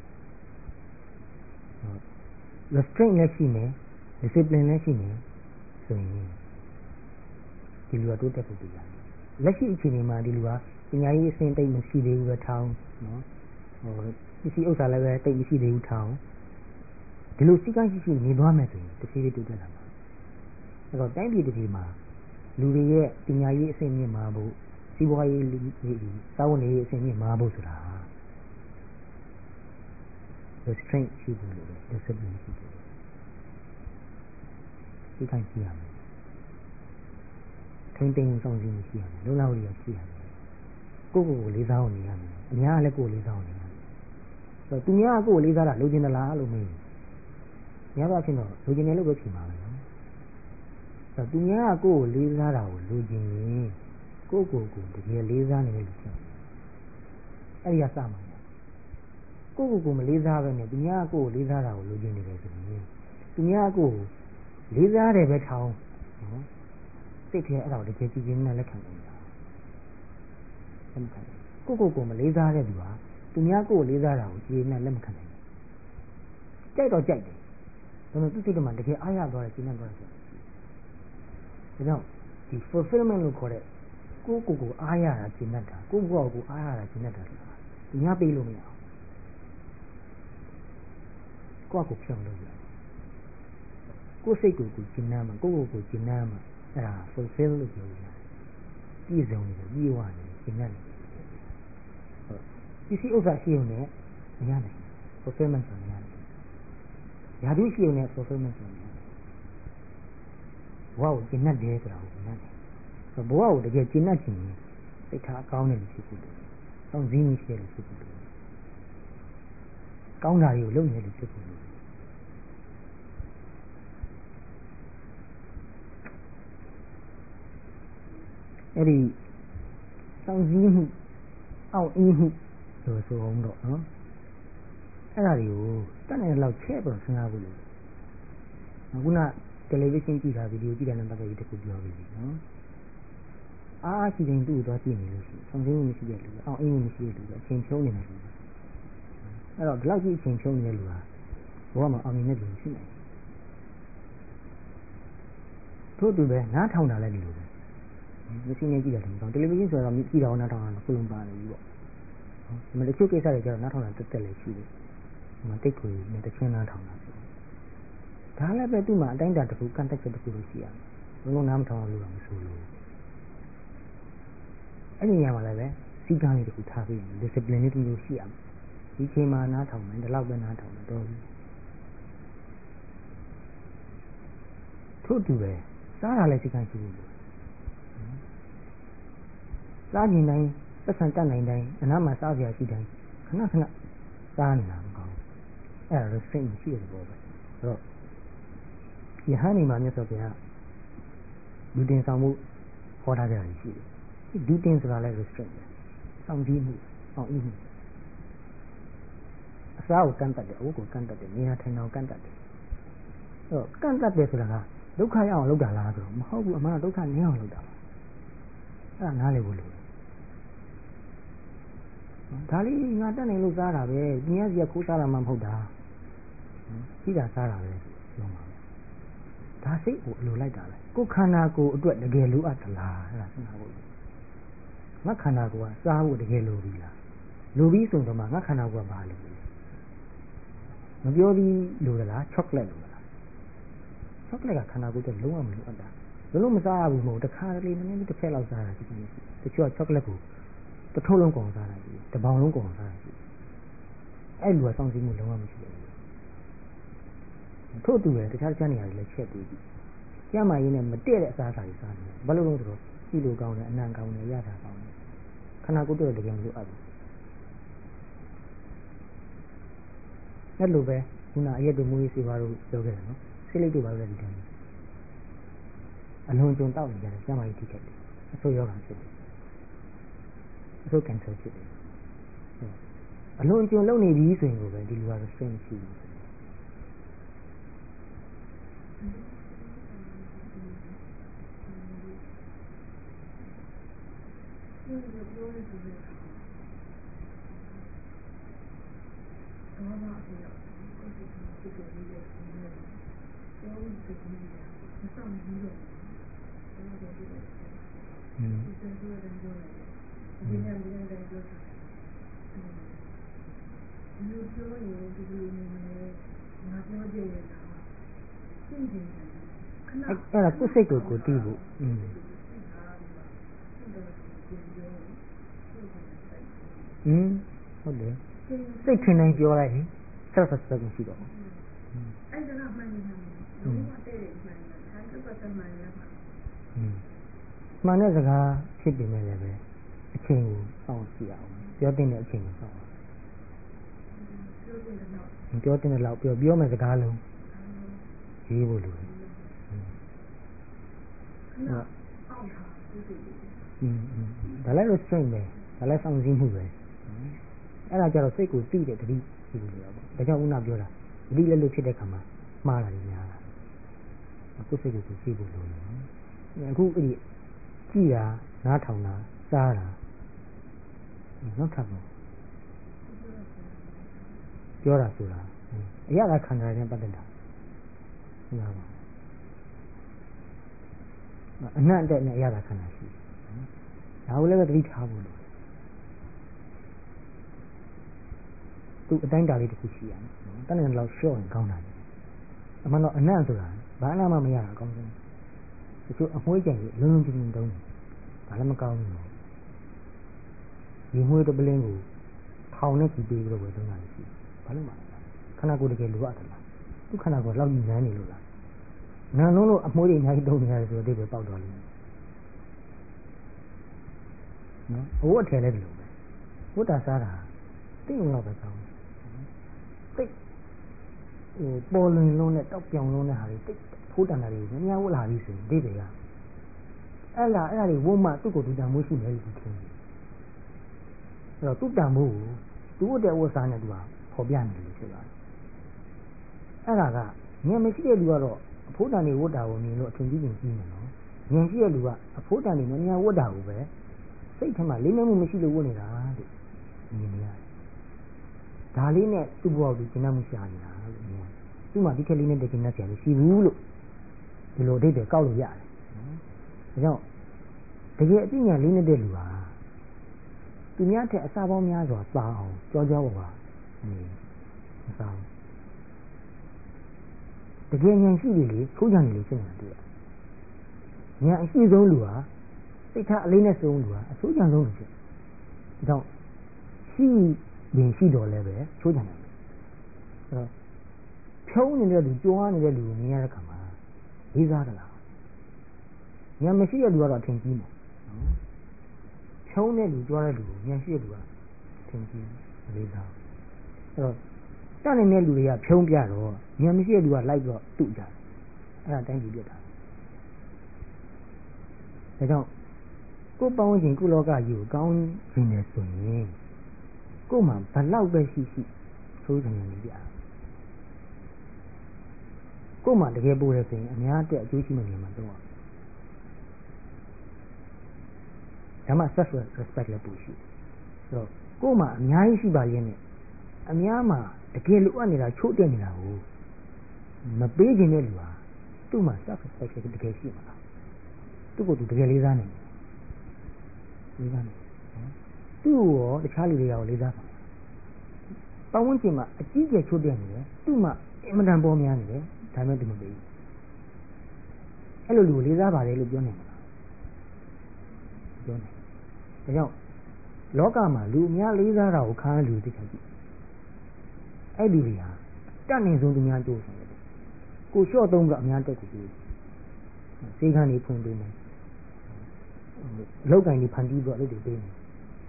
restraint လည်းရှိမယ် discipline လည်းရှိမယ်ဆိုရင်ဒီလူကတိုးတက်ဖို့ပြရတယ်လက်ရှိအခြေအနေမှာဒီလူကပညာရေးအဆင့်တိတ်မရှိသေးဘူးပဲထောင်းနော်ဟိုပစ္စည်းဥစ္စာလည်းပဲတိတ်မရှိသေးဘူးထောင်းဒီလိုစိတ်ကရှိရှိနေသွားမယ်ဆိုရင်တစ်ဖြည်းဖြည်းတိုးတက်လာမှာအဲ့တော့တိုင်းပြည်တစ်ပြည်မှာလူတွေရဲ့ပညာရေးအဆင့်မြင့်မှာဖို့စီးပွားရေးစာဝန်ရေးအဆင့်မြင့်မှာဖို့ဆိုတာ restraint ရှိဖို့လိုတယ် discipline ရှိဖို့စိတ်ကရှိရမယ်ထိမ့်သိမ်းဆောင်စည်းမှုရှိရမယ်လုံလောက်ရရှိရမယ်ကိုယ့်ကိုယ်ကိုလေးစားအောင်နေရမယ်အများလည်းကိုယ်လေးစားအောင်နေရမယ်ဆိုတော့သူများကကိုယ်ကိုလေးစားတာလိုချင်သလားလို့မေးများပါဖြစ်တော့လိုချင်တယ်လို့ပဲဖြေမှာပဲနော်ဆိုတော့သူများကကိုယ်ကိုလေးစားတာကိုလိုချင်ရင်ကိုယ့်ကိုယ်ကိုတကယ်လေးစားနေတယ်လို့ဖြစ်အဲ့ဒီကစမှာကိုယ့်ကိုယ်ကိုမလေးစားပဲနဲ့သူများကကိုယ်ကိုလေးစားတာကိုလိုချင်နေတယ်ဆိုရင်သူများကကိုယ်ကိုလေးစားတယ်ပဲထောင်းနော်စိတ်ထဲအဲ့ဒါကိုတကယ်ကြည်ကြည်နဲ့လက်ခံနေတာလက်မခံကိုယ့်ကိုယ်ကိုမလေးစားတဲ့သူဟာသူများကိုယ်ကိုလေးစားတာကိုကြည်နဲ့လက်မခံနိုင်ဘူးကြိုက်တော့ကြိုက်တယ်ဒါပေမဲ့သူစိတ်ထဲမှာတကယ်အားရသွားတယ်ကြည်နဲ့သွားတယ်ဒါကြောင့်ဒီ fulfillment လို့ခေါ်တဲ့ကိုယ့်ကိုယ်ကိုအားရတာကြည်နဲ့တာကိုယ့်ဘဝကိုအားရတာကြည်နဲ့တာဆိုတာသူများပေးလို့မရအောင်ကိုယ့်ကိုဖြောင်းလို့ရတယ်ကိုယ်စိတ်ကိုကိုယ်ကျဉ်းနှံ့မှာကိုယ့်ကိုယ်ကိုကျဉ်းနှံ့မှာအဲ့ဒါ fulfill လို့ပြောရတယ်ပြည့်စုံတယ်ပြည့်ဝတယ်ကျဉ်းနှံ့တယ်ဟုတ်ပစ္စည်းဥစ္စာရှိုံနဲ့မရနိုင် fulfillment ဆိုမရနိုင်ယာတုရှိုံနဲ့ fulfillment ဆိုမရနိုင်ဘဝကိုကျဉ်းနှံ့တယ်ဆိုတာကိုမရနိုင်ဘဝကိုတကယ်ကျဉ်းနှံ့ခြင်းစိတ်ထားကောင်းတယ်လို့ဖြစ်ဖို့တယ်တောင်းစည်းမှုရှိတယ်လို့ဖြစ်ဖို့တယ်ကောင်းတာတွေကိုလုပ်နေတယ်လို့ဖြစ်ဖို့တယ်အဲ့ဒီစောင့်စည်းမှုအောင့်အင်းမှုလို့ဆိုအောင်တော့နော်အဲ့ဒါတွေကိုတတ်နိုင်တဲ့လောက်ချဲ့ပြီးစဉ်းစားဖို့လို့ခုနတယ်လီဗီရှင်းကြည့်တာဗီဒီယိုကြည့်တာနဲ့ပတ်သက်ပြီးတခုပြောပြီးပြီနော်အားအားရှိတိုင်းသူ့ကိုသွားကြည့်နေလို့ရှိရင်စောင့်စည်းမှုမရှိတဲ့လူအောင့်အင်းမှုမရှိတဲ့လူအချိန်ဖြုံးနေတဲ့လူအဲ့တော့ဒီလောက်ကြီးအချိန်ဖြုံးနေတဲ့လူဟာဘဝမှာအောင်မြင်တဲ့လူရှိနိုင်ထို့တူပဲနားထောင်တာလည်းဒီလိုပဲမသိနေကြည့်တယ်တော့တယ်လီဗီရှင်းဆိုတော့ကြည့်တာနားထောင်တာခုလုံးပါနေပြီပေါ့ဒီမှာတချို့ကိစ္စတွေကျတော့နားထောင်တာတက်တက်လည်းရှိတယ်ဒီမှာတိတ်ကိုနဲ့တချင်းနားထောင်တာဆိုဒါလည်းပဲသူ့မှာအတိုင်းအတာတစ်ခုကန့်သက်ချက်တစ်ခုလို့ရှိရမယ်လုံးလုံးနားမထောင်လို့တော့မဆိုလို့အဲ့ဒီနေရာမှာလည်းပဲစီကံလေးတစ်ခုထားပြီး discipline လေးတစ်မျိုးရှိရမယ်ဒီချိန်မှာနားထောင်မယ်ဒီလောက်ပဲနားထောင်မယ်တော့ထို့တူပဲစားတာလည်းစီကံရှိဘူးစားခြင်းတိုင်းပတ်စံတတ်နိုင်တိုင်းအနားမှာစားစရာရှိတိုင်းခဏခဏစားနေတာမကောင်းအဲ့ဒါစိတ်မရှိတဲ့ဘောပဲအဲ့တော့ယဟန်နေမှာမြတ်စွာဘုရားလူတင်ဆောင်မှုဟောထားကြတာရှိတယ်ဒီတင်ဆိုတာလည်း restraint ပဲစောင့်ကြည့်မှုအောင်အမှုအစားကိုကန့်တတ်တယ်အဝတ်ကိုကန့်တတ်တယ်နေရာထိုင်အောင်ကန့်တတ်တယ်အဲ့တော့ကန့်တတ်တယ်ဆိုတာကဒုက္ခရအောင်လုပ်တာလားဆိုတော့မဟုတ်ဘူးအမှန်တော့ဒုက္ခနည်းအောင်လုပ်တာပါအဲ့ဒါနားလည်ဖို့လိုတယ်ဒါလေးငါတက်နေလို့စားတာပဲပြင်းရစီခိုးစားတာမှမဟုတ်တာပြီးတာစားတာပဲပြောမှာဒါစိတ်ကိုအလိုလိုက်တာလေကိုခန္ဓာကိုယ်အတွက်တကယ်လိုအပ်သလားအဲ့ဒါစဉ်းစားဖို့ငါခန္ဓာကိုယ်ကစားဖို့တကယ်လိုပြီလားလိုပြီးဆိုတော့မှငါခန္ဓာကိုယ်ကဘာလိုလဲမပြောပြီးလိုသလားချောကလက်လိုသလားချောကလက်ကခန္ဓာကိုယ်အတွက်လုံးဝမလိုအပ်တာလုံးလုံးမစားရဘူးမဟုတ်တခါတလေနည်းနည်းတစ်ဖက်လောက်စားတာရှိတယ်တချို့ကချောကလက်ကိုတစ်ထုပ်လုံးကုန်စားတာရှိတယ်တစ်ပေါင်လုံးကုန်စားတာရှိတယ်အဲ့လိုကစောင့်ကြည့်မှုလုံးဝမရှိဘူးထို့တူပဲတခြားတခြားနေရာတွေလည်းချက်ပြီးပြီကျမရင်းနဲ့မတည့်တဲ့အစားအစာတွေစားနေတယ်ဘာလို့လဲဆိုတော့ကြည့်လို့ကောင်းတယ်အနံ့ကောင်းတယ်ရတာကောင်းတယ်ခန္ဓာကိုယ်အတွက်တကယ်မလိုအပ်ဘူးအဲ့လိုပဲခုနအရက်တို့မူရေးစီပါတို့ပြောခဲ့တယ်နော်ဆိတ်လိပ်တို့ပါလည်းဒီတိုင်းအလွန်ကျွံတောက်နေကြတယ်ကျမကြီးထိခိုက်တယ်အဆိုးယောဂဖြစ်တယ်အဆိုးကင်ဆာဖြစ်တယ်အလွန်ကျွံလုံနေပြီဆိုရင်ကိုပဲဒီလူကတော့စိတ်မရှိဘူးဒီလိုပြောရတဲ့အခါတော့ဘာမှမပြောဘူးကိုယ်ကဒီလိုလေးလေးပြောလို့ပြောလို့နေတာမဆောင်ဘူးလို့ဘာလို့လဲอืมဒီလိုပြောတယ်ပြောတယ်ဒီနေ့မင်းလည်းပြောတာဒီလိုပြောရင်ဒီလိုနေမယ်ငါပြောကြည့်ရတာသိတယ်ခဏအဲ့ဒါကိုယ်စိတ်ကိုကိုသိဖို့อืมอืมဟုတ်တယ်စိတ်ထင်တိုင်းပြောလိုက်ရင် self respect မရှိတော့ဘူးအဲ့ဒါကမှန်တယ်လုံးဝတဲ့တယ်မှန်တယ်ဒါကပတ်သက်မှန်တယ်อืมမှန်တဲ့စကားဖြစ်ပေမဲ့လည်းပဲအချိန်ကိုစောင့်ကြည့်အောင်ပြောတဲ့အချိန်ကိုစောင့်အောင်ပြောတဲ့လောက်ပြောတဲ့လောက်ပြောပြောမယ့်စကားလုံးရေးဖို့လိုတယ်အောက်ထားอืมอืมဒါလည်းလို့စိတ်ပဲဒါလည်းစောင့်ကြည့်မှုပဲအဲ့ဒါကြတော့စိတ်ကိုသိတဲ့တတိရှိလို့ရပါဘူးဒါကြောင့်ဦးနာပြောတာတတိလည်းလို့ဖြစ်တဲ့ခါမှာမှားတာတွေများတာအခုစိတ်ကိုသိဖို့လိုတယ်အခုအဲ့ဒီကြည့်တာနားထောင်တာစားတာနောက်ထပ်ပေါ့ပြောတာဆိုတာအရာကခန္ဓာနဲ့ပတ်သက်တာဟုတ်ပါဘူးအနတ်တဲ့နဲ့အရာကခန္ဓာရှိဒါကိုလည်းသတိထားဖို့လိုသူအတိုင်းတာလေးတစ်ခုရှိရတယ်တန်းနေလောက်ရှော့ရင်ကောင်းတာအမှန်တော့အနတ်ဆိုတာဘာမှမမရတာအကောင်းဆုံးတချို့အမွှေးကြိုင်ကြီးလုံးလုံးချင်းချင်းတုံးတယ်ဘာလည်းမကောင်းဘူးဒီမွှေးတပလင်းကိုထောင်နဲ့ကြည့်ပြီးတော့ပဲတုံးတာရှိဘာလို့မှခန္ဓာကိုယ်တကယ်လိုအပ်တယ်လားသူခန္ဓာကိုယ်လောက်ညီနန်းနေလို့လားနန်းလုံးလို့အမွှေးတွေအများကြီးတုံးနေရတယ်ဆိုတော့ဒီပဲပေါက်သွားလိမ့်မယ်နော်အဝတ်ထည်လည်းဒီလိုပဲဝတ်တာစားတာတိတ်အောင်ပဲကောင်းတိတ်ဟိုပေါ်လွင်လုံးနဲ့တောက်ပြောင်လုံးနဲ့ဟာတွေတိတ်ဖိုးတန်တာတွေများများဝတ်လာပြီဆိုရင်ဒီပဲကအဲ့လားအဲ့ဒါတွေဝတ်မှသူ့ကိုယ်သူတန်မိုးရှိမယ်လို့ထင်တယ်အဲ့တော့သူ့တန်မိုးကိုသူ့တဲ့ဝတ်စားနဲ့သူကဖော်ပြနေလို့ဖြစ်သွားတယ်အဲ့ဒါကဉာဏ်မရှိတဲ့လူကတော့အဖိုးတန်တွေဝတ်တာကိုမြင်လို့အထင်ကြီးကြီးကြီးနေနော်ဉာဏ်ရှိတဲ့လူကအဖိုးတန်တွေများများဝတ်တာကိုပဲစိတ်ထဲမှာလေးနက်မှုမရှိလို့ဝတ်နေတာလို့မြင်နေရတယ်ဒါလေးနဲ့သူ့ဘဝကိုကျင့်မှုရှာနေတာလို့မြင်တယ်သူ့မှာဒီခက်လေးနဲ့တကယ်နဲ့ဆရာမရှိဘူးလို့ဒီလိုအဓိပ္ပာယ်ကောက်လို့ရတယ်ဒါကြောင့်တကယ်အပညာလေးနဲ့တဲ့လူဟာသူများထက်အစာပေါင်းများစွာပါအောင်ကြောကြောပါပါနေအစာတကယ်ဉာဏ်ရှိပြီလေထိုးကြံနေလို့ဖြစ်နေတာတွေ့ရဉာဏ်အရှိဆုံးလူဟာစိတ်ထားအလေးနဲ့ဆုံးလူဟာအဆိုးကြံဆုံးလူဖြစ်ဒါကြောင့်ရှိရင်ရှိတော်လဲပဲချိုးကြံတယ်အဲ့တော့ဖြုံးနေတဲ့လူကြွားနေတဲ့လူကိုမြင်ရတဲ့ခါမှာလေးစားကြလားဉာဏ်မရှိတဲ့လူကတော့အထင်ကြီးတယ်နော်ဖြုံးတဲ့လူကြွားတဲ့လူကိုဉာဏ်ရှိတဲ့လူကအထင်ကြီးလေးစားအဲ့တော့တတ်နေတဲ့လူတွေကဖြုံးပြတော့ဉာဏ်မရှိတဲ့လူကလိုက်တော့တုကြတယ်အဲ့ဒါတိုင်းကြည့်ပြတာဒါကြောင့်ကိုယ်ပေါင်းခြင်းကုလောကကြီးကိုကောင်းခြင်းနဲ့ဆိုရင်ကိုယ်မှာဘလောက်ပဲရှိရှိဆိုးချင်နေကြကို့မှာတကယ်ပို့ရဲဆိုရင်အများတက်အကျိုးရှိနေနေမှာတော့ဒါမှ self respect လည်းပို့ရှိဆိုတော့ကို့မှာအများကြီးရှိပါရဲ့နဲ့အများမှာတကယ်လိုအပ်နေတာချို့တက်နေတာကိုမပေးခြင်းတဲ့လူဟာသူ့မှာ self respect တကယ်ရှိမှာသူ့ကိုယ်သူတကယ်လေးစားနေလေးစားနေသူ့ရောတခြားလူတွေရောလေးစားပါပတ်ဝန်းကျင်မှာအကြီးကျယ်ချို့တက်နေတယ်သူ့မှာအင်မတန်ပေါ်များနေတယ်ဒါမှမဟုတ်သူမပေးဘူးအဲ့လိုလူကိုလေးစားပါတယ်လို့ပြောနေမှာပြောနေဒါကြောင့်လောကမှာလူအများလေးစားတာကိုခါးလူသိချင်ကြည့်အဲ့ဒီတွေဟာတတ်နေဆုံးသူများကြိုးဆိုတယ်ကိုလျှော့သုံးပြီးအများတက်ကိုပြီးစေခံနေဖွင့်ပေးမယ်လောက်ကင်ကြီးဖန်တီးပြီးတော့လုပ်တွေပေးမယ်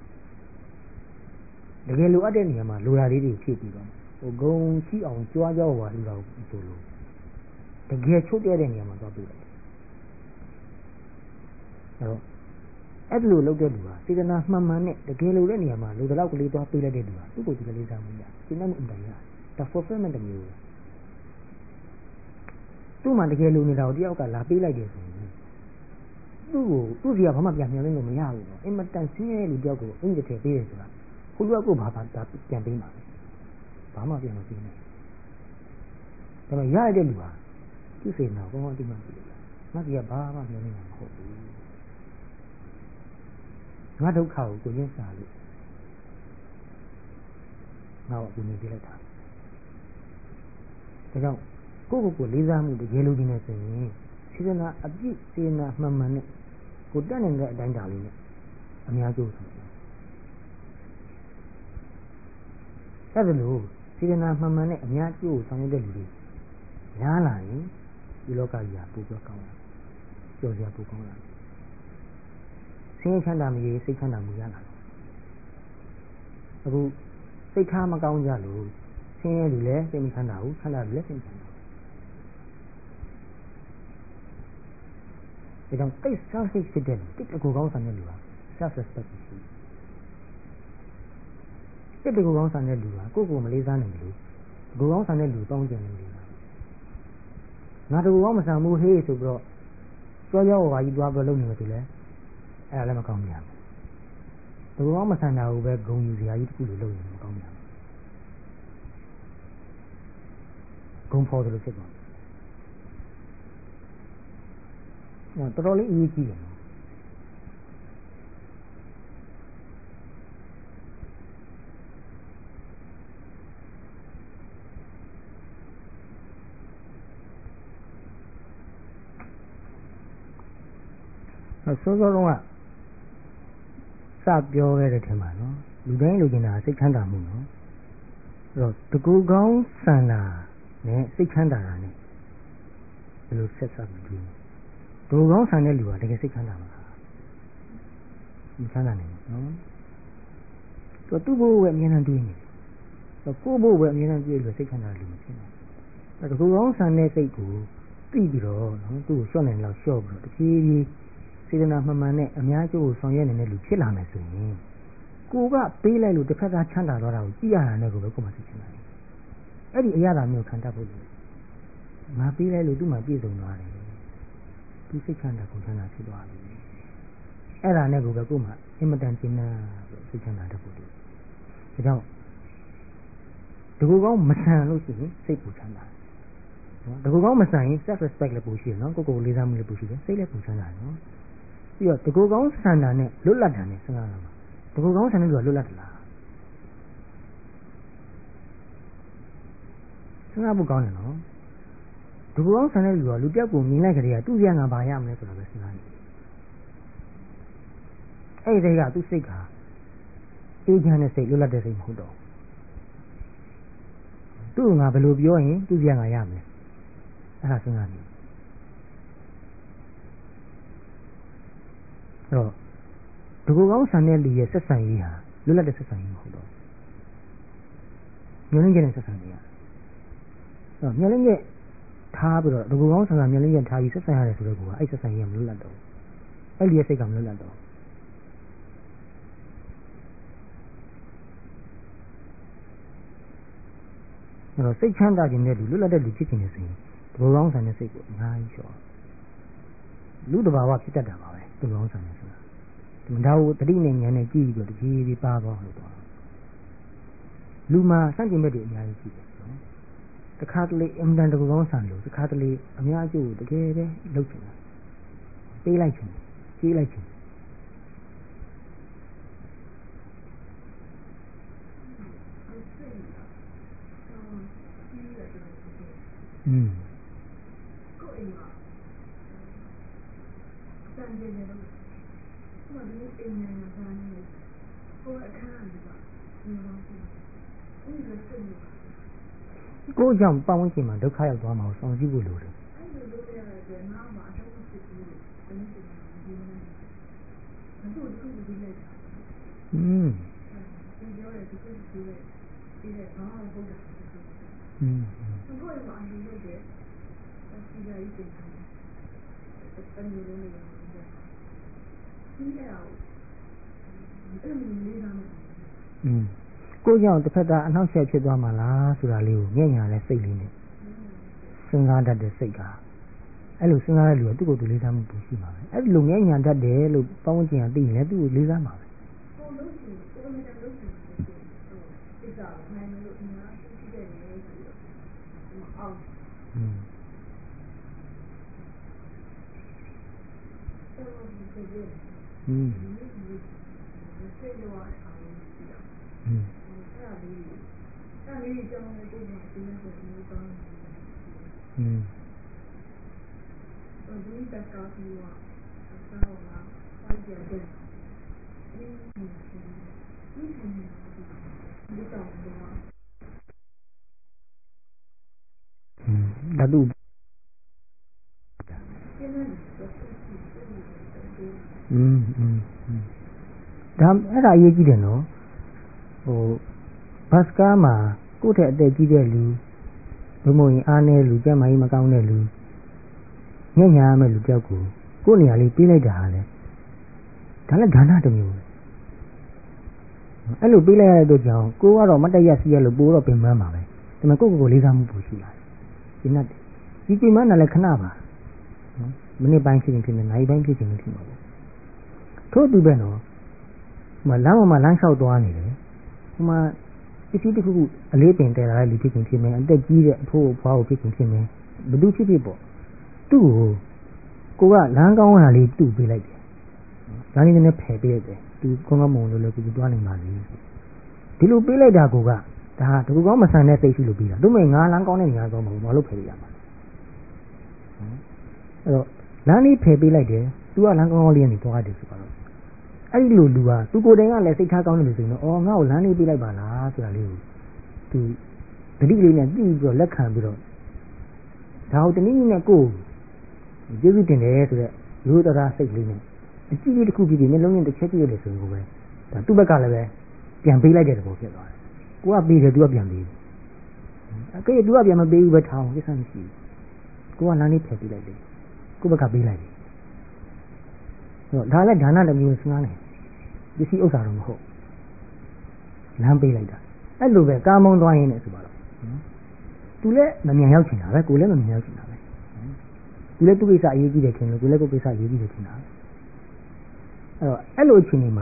တကယ်လိုအပ်တဲ့နေရာမှာလိုရာလေးတွေဖြည့်ပြီးတော့ဟိုဂုံရှိအောင်ကြွားကြောက်ပါလူတော်ဆိုလို့တကယ်ချုပ်တဲ့နေရာမှာသွားပေးတယ်အဲ့တော့အဲ့လိုလုပ်တဲ့လူဟာစေတနာမှန်မှန်နဲ့တကယ်လိုတဲ့နေရာမှာလူတလောက်ကလေးသွားပေးလိုက်တဲ့လူဟာသူ့ကိုယ်သူကလေးစားမှုရရှင်းတဲ့အတိုင်းရဒါ fulfillment တမျိုးသူ့မှာတကယ်လိုနေတာကိုတယောက်ကလာပေးလိုက်တယ်ဆိုရင်သူ့ကိုသူ့စီကဘာမှပြန်မျှော်လင့်လို့မရဘူးနော်အင်မတန်ဆင်းရဲလူတယောက်ကိုအင်ဂျီထည့်ပေးတယ်ဆိုတာခုလူကကိုဘာဘာပြန်ပေးမှာဘာမှပြန်မပေးနိုင်ဒါပေမဲ့ရရတဲ့လူဟာသူ့စိတ်နာကောင်းကောင်းသိမှသိတယ်ငါစီကဘာမှမျှော်လင့်မှာမဟုတ်ဘူးငါဒုက္ခကိုကိုရင်းစားလို့ငါ့ကိုအကူအညီပေးလိုက်တာဒါကြောင့်ကိုယ့်ကိုယ်ကိုလေးစားမှုတကယ်လို့ဒီနေဆိုရင်စေတနာအပြည့်စေတနာမှန်မှန်နဲ့ကိုတက်နေတဲ့အတိုင်းတာလေးနဲ့အများကျိုးဆိုတယ်အဲ့ဒါလို့စေတနာမှန်မှန်နဲ့အများကျိုးဆောင်ရတဲ့လူတွေများလာရင်ဒီလောကကြီးဟာပိုပြီးကောင်းလာကြော်စရာပိုကောင်းလာဆင်းရဲချမ်းသာမရေစိတ်ချမ်းသာမှုရလာအခုစိတ်ထားမကောင်းကြလို့ဆင်းရဲလူလည်းစိတ်မချမ်းသာဘူးချမ်းသာလူလည်းစိတ်ချမ်းသာဒါကြောင့်တိတ် selfish ဖြစ်တဲ့တိတ်တကူကောင်းဆန်တဲ့လူဟာ self respect ရှိတိတ်တကူကောင်းဆန်တဲ့လူဟာကိုယ့်ကိုယ်မလေးစားနိုင်ဘူးတကူကောင်းဆန်တဲ့လူတောင်းကြတယ်လို့ငါတကူကောင်းမဆန်ဘူးဟေးဆိုပြီးတော့ကြောကြောဝါကြီးတွားပြီးလုပ်နေမှသူလဲအဲ့ဒါလည်းမကောင်းဘူးတကူကောင်းမဆန်တာကိုပဲဂုံယူစရာကြီးတစ်ခုလိုလုပ်နေမကောင်းဘူးဂုံဖော်တယ်လို့ဖြစ်သွားတယ်တော်တော်လေးအရေးကြီးတယ်စောစောတုန်းကစပြောခဲ့တဲ့ထင်ပါနော်လူတိုင်းလူကျင်တာစိတ်ချမ်းသာမှုနော်အဲ့တော့တကူကောင်းဆန္ဒနဲ့စိတ်ချမ်းသာတာနဲ့ဘယ်လိုဆက်ဆက်ပြီးတကူကောင်းဆန္ဒတဲ့လူကတကယ်စိတ်ချမ်းသာမှာမချမ်းသာနိုင်ဘူးနော်သူသူ့ဘိုးပဲအမြဲတမ်းတွေးနေတယ်ကိုယ့်ဘိုးပဲအမြဲတမ်းတွေးလို့စိတ်ချမ်းသာတယ်လို့မဖြစ်နိုင်ဘူးတကူကောင်းဆန္ဒတဲ့စိတ်ကိုသိပြီးတော့နော်သူ့ကိုလျှော့နိုင်လောက်လျှော့ပြီးတော့တဖြည်းဖြည်းစေတနာမှန်မှန်နဲ့အများကျိုးကိုဆောင်ရွက်နေတဲ့လူဖြစ်လာမယ်ဆိုရင်ကိုကပေးလိုက်လို့တစ်ဖက်သားချမ်းသာသွားတာကိုကြည့်ရတာနဲ့ကိုပဲကိုယ်မှသိချင်တယ်အဲ့ဒီအရာသာမျိုးခံတတ်ဖို့လို့ငါပေးလိုက်လို့သူ့မှာပြည့်စုံသွားတယ်သူစိတ်ချမ်းသာကိုချမ်းသာဖြစ်သွားပြီအဲ့ဒါနဲ့ကိုပဲကိုယ်မှအင်မတန်ကျဉ်းနာစိတ်ချမ်းသာတတ်ဖို့လို့ဒါကြောင့်ဒီကိုကောင်းမဆန်လို့ရှိရင်စိတ်ပူချမ်းသာနော်ဒီကိုကောင်းမဆန်ရင် self respect လည်းပူရှိတယ်နော်ကိုယ်ကိုယ်လေးစားမှုလည်းပူရှိတယ်စိတ်လည်းပူချမ်းသာတယ်နော်ပြီးတော့ဒီကိုကောင်းဆန္ဒနဲ့လွတ်လပ်တာနဲ့စဉ်းစားရမှာဒီကိုကောင်းဆန္ဒကလွတ်လပ်တယ်လားစဉ်းစားဖို့ကောင်းတယ်နော်ဒီကိုကောင်းဆန္ဒလူကလူပြောက်ကိုမြင်လိုက်ကြတဲ့ကသူ့ပြန်ကဘာရမလဲဆိုတော့ပဲစဉ်းစားနေအဲ့ဒီကသူ့စိတ်ကအေးချမ်းတဲ့စိတ်လွတ်လပ်တဲ့စိတ်မဟုတ်တော့သူ့ငါဘယ်လိုပြောရင်သူ့ပြန်ကရမယ်အဲ့ဒါစဉ်းစားနေအဲ့တော့ဒီကိုကောင်းဆန်တဲ့လူရဲ့ဆက်ဆံရေးဟာလွတ်လပ်တဲ့ဆက်ဆံရေးမဟုတ်တော့မျောလင်းကျတဲ့ဆက်ဆံရေးဟာအဲ့မျောလင်းကျထားပြီးတော့ဒီကိုကောင်းဆန်ဆန်မျောလင်းကျထားပြီးဆက်ဆံရတယ်ဆိုတော့ကအဲ့ဆက်ဆံရေးကမလွတ်လပ်တော့အဲ့ဒီရဲ့စိတ်ကမလွတ်လပ်တော့တော့စိတ်ချမ်းသာခြင်းတဲ့လူလွတ်လပ်တဲ့လူဖြစ်ခြင်းနဲ့ဆိုရင်တဘောကောင်းဆန်တဲ့စိတ်ကိုအများကြီးလျှော့လူတဘာဝဖြစ်တတ်တာပါပဲတဘောကောင်းဆန်တဲ့ဆိုတာဒါကိုတတိနဲ့ဉာဏ်နဲ့ကြည့်ပြီးတော့တဖြည်းဖြည်းပါသွားလို့တော့လူမှာစန့်ကျင်ဘက်တွေအများကြီးရှိတယ်နော်တခါတလေအင်တန်တဘောကောင်းဆန်လို့တခါတလေအများကျိုးတကယ်ပဲလုပ်ချင်တာပေးလိုက်ချင်ကြေးလိုက်ချင်อืมကိုအိမ်မှာအတန်ကျနေလို့ဟိုဒီအိမ်ညာညာသားနေဟိုအခန်းကပါဒီမှာဒီလိုစိတ်နေတာကိုယ့်ကြောင့်ပတ်ဝန်းကျင်မှာဒုက္ခရောက်သွားမှာကိုဆောင်ကြည့်ဖို့လိုတယ်အဲ့လိုလုပ်ရတဲ့နားမှာအတော့ဖြစ်ပြီးတယ်ဘယ်လိုဖြစ်လဲဒီမှာဘယ်လိုဒီလိုဒီလိုက်อืมဒီပြောရဲဒီလိုဒီလိုက်ဒီလိုက်ဘာမှမဟုတ်တာอืมကိုယ်ကအလုပ်လုပ်တယ်ဒီကြိုက်တယ်တမျိုးလုံးလေးရတယ်ဒီအဲ့ဒါအဲ့လိုလေးသားမယ်อืมကိုကြောင့်တစ်ဖက်သားအနှောက်အယှက်ဖြစ်သွားမှာလားဆိုတာလေးကိုငဲ့ညာတဲ့စိတ်လေးနဲ့စဉ်းစားတတ်တဲ့စိတ်ကအဲ့လိုစဉ်းစားတဲ့လူကသူ့ကိုယ်သူလေးစားမှုပိုရှိမှာပဲအဲ့လိုငဲ့ညာတတ်တယ်လို့ပေါင်းကျင်ကသိရင်လည်းသူ့ကိုလေးစားမှာပဲဟိုလို့ရှိရင်ကိုယ်နဲ့လုပ်ချင်တယ်ဒီကနိုင်လို့အများကြီးဖြစ်တယ်လို့ဆိုတော့အောင်อืมอืมอืมအဲ့ဒီကြောင့်လည်းကိုယ်ကဒီလိုဆိုမျိုးကောင်းอืมဒီတက်ကောက်ပြီးတော့ဆောင်းလာဖိုက်ကြတယ်ဒီဒီဒီဒီတော့တော့อืมဒါသူอืมอืมဒါအဲ့ဒါအရေးကြီးတယ်နော်ဟိုဘတ်စကားမှာကိုယ့်ထက်အသက်ကြီးတဲ့လူဘုံမရင်အားနည်းလူကြမ်းမာကြီးမကောင်းတဲ့လူညံ့ညာရမယ့်လူတယောက်ကိုကိုယ့်နေရာလေးပေးလိုက်တာဟာလေဒါလည်းဒါနတစ်မျိုးပဲအဲ့လိုပေးလိုက်ရတဲ့အတွက်ကြောင့်ကိုကတော့မတ်တရစီရလို့ပိုးတော့ပင်ပန်းပါပဲဒါပေမဲ့ကိုယ့်ကိုယ်ကိုလေးစားမှုပိုရှိလာတယ်ဒီနတ်ဒီပင်ပန်းတာလည်းခဏပါနော်မိနစ်ပိုင်းဖြစ်ရင်ဖြစ်နေနိုင်ပိုင်းဖြစ်ရင်ဖြစ်မှာပေါ့ထို့သူပဲနော်ဟိုလမ်းပေါ်မှာလမ်းလျှောက်သွားနေတယ်ဟိုမှာပစ္စည်းတစ်ခုခုအလေးပင်တည်လာတဲ့လူဖြစ်ချင်းဖြစ်မယ်အသက်ကြီးတဲ့အဖိုးအဖွားကိုဖြစ်ချင်းဖြစ်မယ်ဘယ်သူဖြစ်ဖြစ်ပေါ့သူ့ကိုကိုကလမ်းကောင်းတာလေးတူပေးလိုက်တယ်။ဒါလေးနဲ့ဖယ်ပေးလိုက်တယ်။သူကောင်းကောင်းမွန်လို့လည်းကိုသွားနိုင်ပါလေ။ဒီလိုပေးလိုက်တာကိုကဒါတကူကောင်းမဆန်တဲ့စိတ်ရှိလို့ပြီးတာ။သူ့မဲ့ငါလမ်းကောင်းတဲ့နေရာကောင်းမှာမလို့ဖယ်ပေးရမှာ။အဲ့တော့လမ်းလေးဖယ်ပေးလိုက်တယ်။ तू ကလမ်းကောင်းကောင်းလေးကနေသွားတယ်ဆိုတော့အဲ့ဒီလိုလူကသူကိုယ်တိုင်ကလည်းစိတ်ထားကောင်းတယ်လို့ဆိုရင်တော့အော်ငါ့ကိုလမ်းလေးပေးလိုက်ပါလားဆိုတာလေးကိုသူတတိလေးနဲ့ကြည့်ပြီးတော့လက်ခံပြီးတော့ဒါဟုတ်တနည်းနည်းနဲ့ကိုကျေးဇူးတင်တယ်ဆိုတော့ရိုးသားစိတ်လေးနဲ့အကြည့်လေးတစ်ခုပြီးပြီးမျက်လုံးနဲ့တစ်ချက်ကြည့်ရတယ်ဆိုရင်ကိုပဲဒါသူ့ဘက်ကလည်းပဲပြန်ပေးလိုက်တဲ့သဘောဖြစ်သွားတယ်။ကိုကပေးတယ်သူကပြန်ပေးတယ်။အကေသူကပြန်မပေးဘူးပဲထောင်းကိစ္စမရှိဘူး။ကိုကလမ်းလေးဖယ်ပေးလိုက်တယ်။ကိုယ့်ဘက်ကပေးလိုက်တယ်။ဟောဒါလည်းဒါနတစ်မျိုးစဉ်းစားနေပစ္စည်းဥစ္စာတော့မဟုတ်လမ်းပေးလိုက်တာအဲ့လိုပဲကားမောင်းသွားရင်းနဲ့ဆိုပါတော့သူလည်းမမြန်ရောက်ချင်တာပဲကိုလည်းမမြန်ရောက်ချင်တာပဲသူလည်းသူ့ကိစ္စအရေးကြီးတယ်ထင်လို့ကိုလည်းကိုယ့်ကိစ္စအရေးကြီးတယ်ထင်တာအဲ့တော့အဲ့လိုအချိန်ဒီမှာ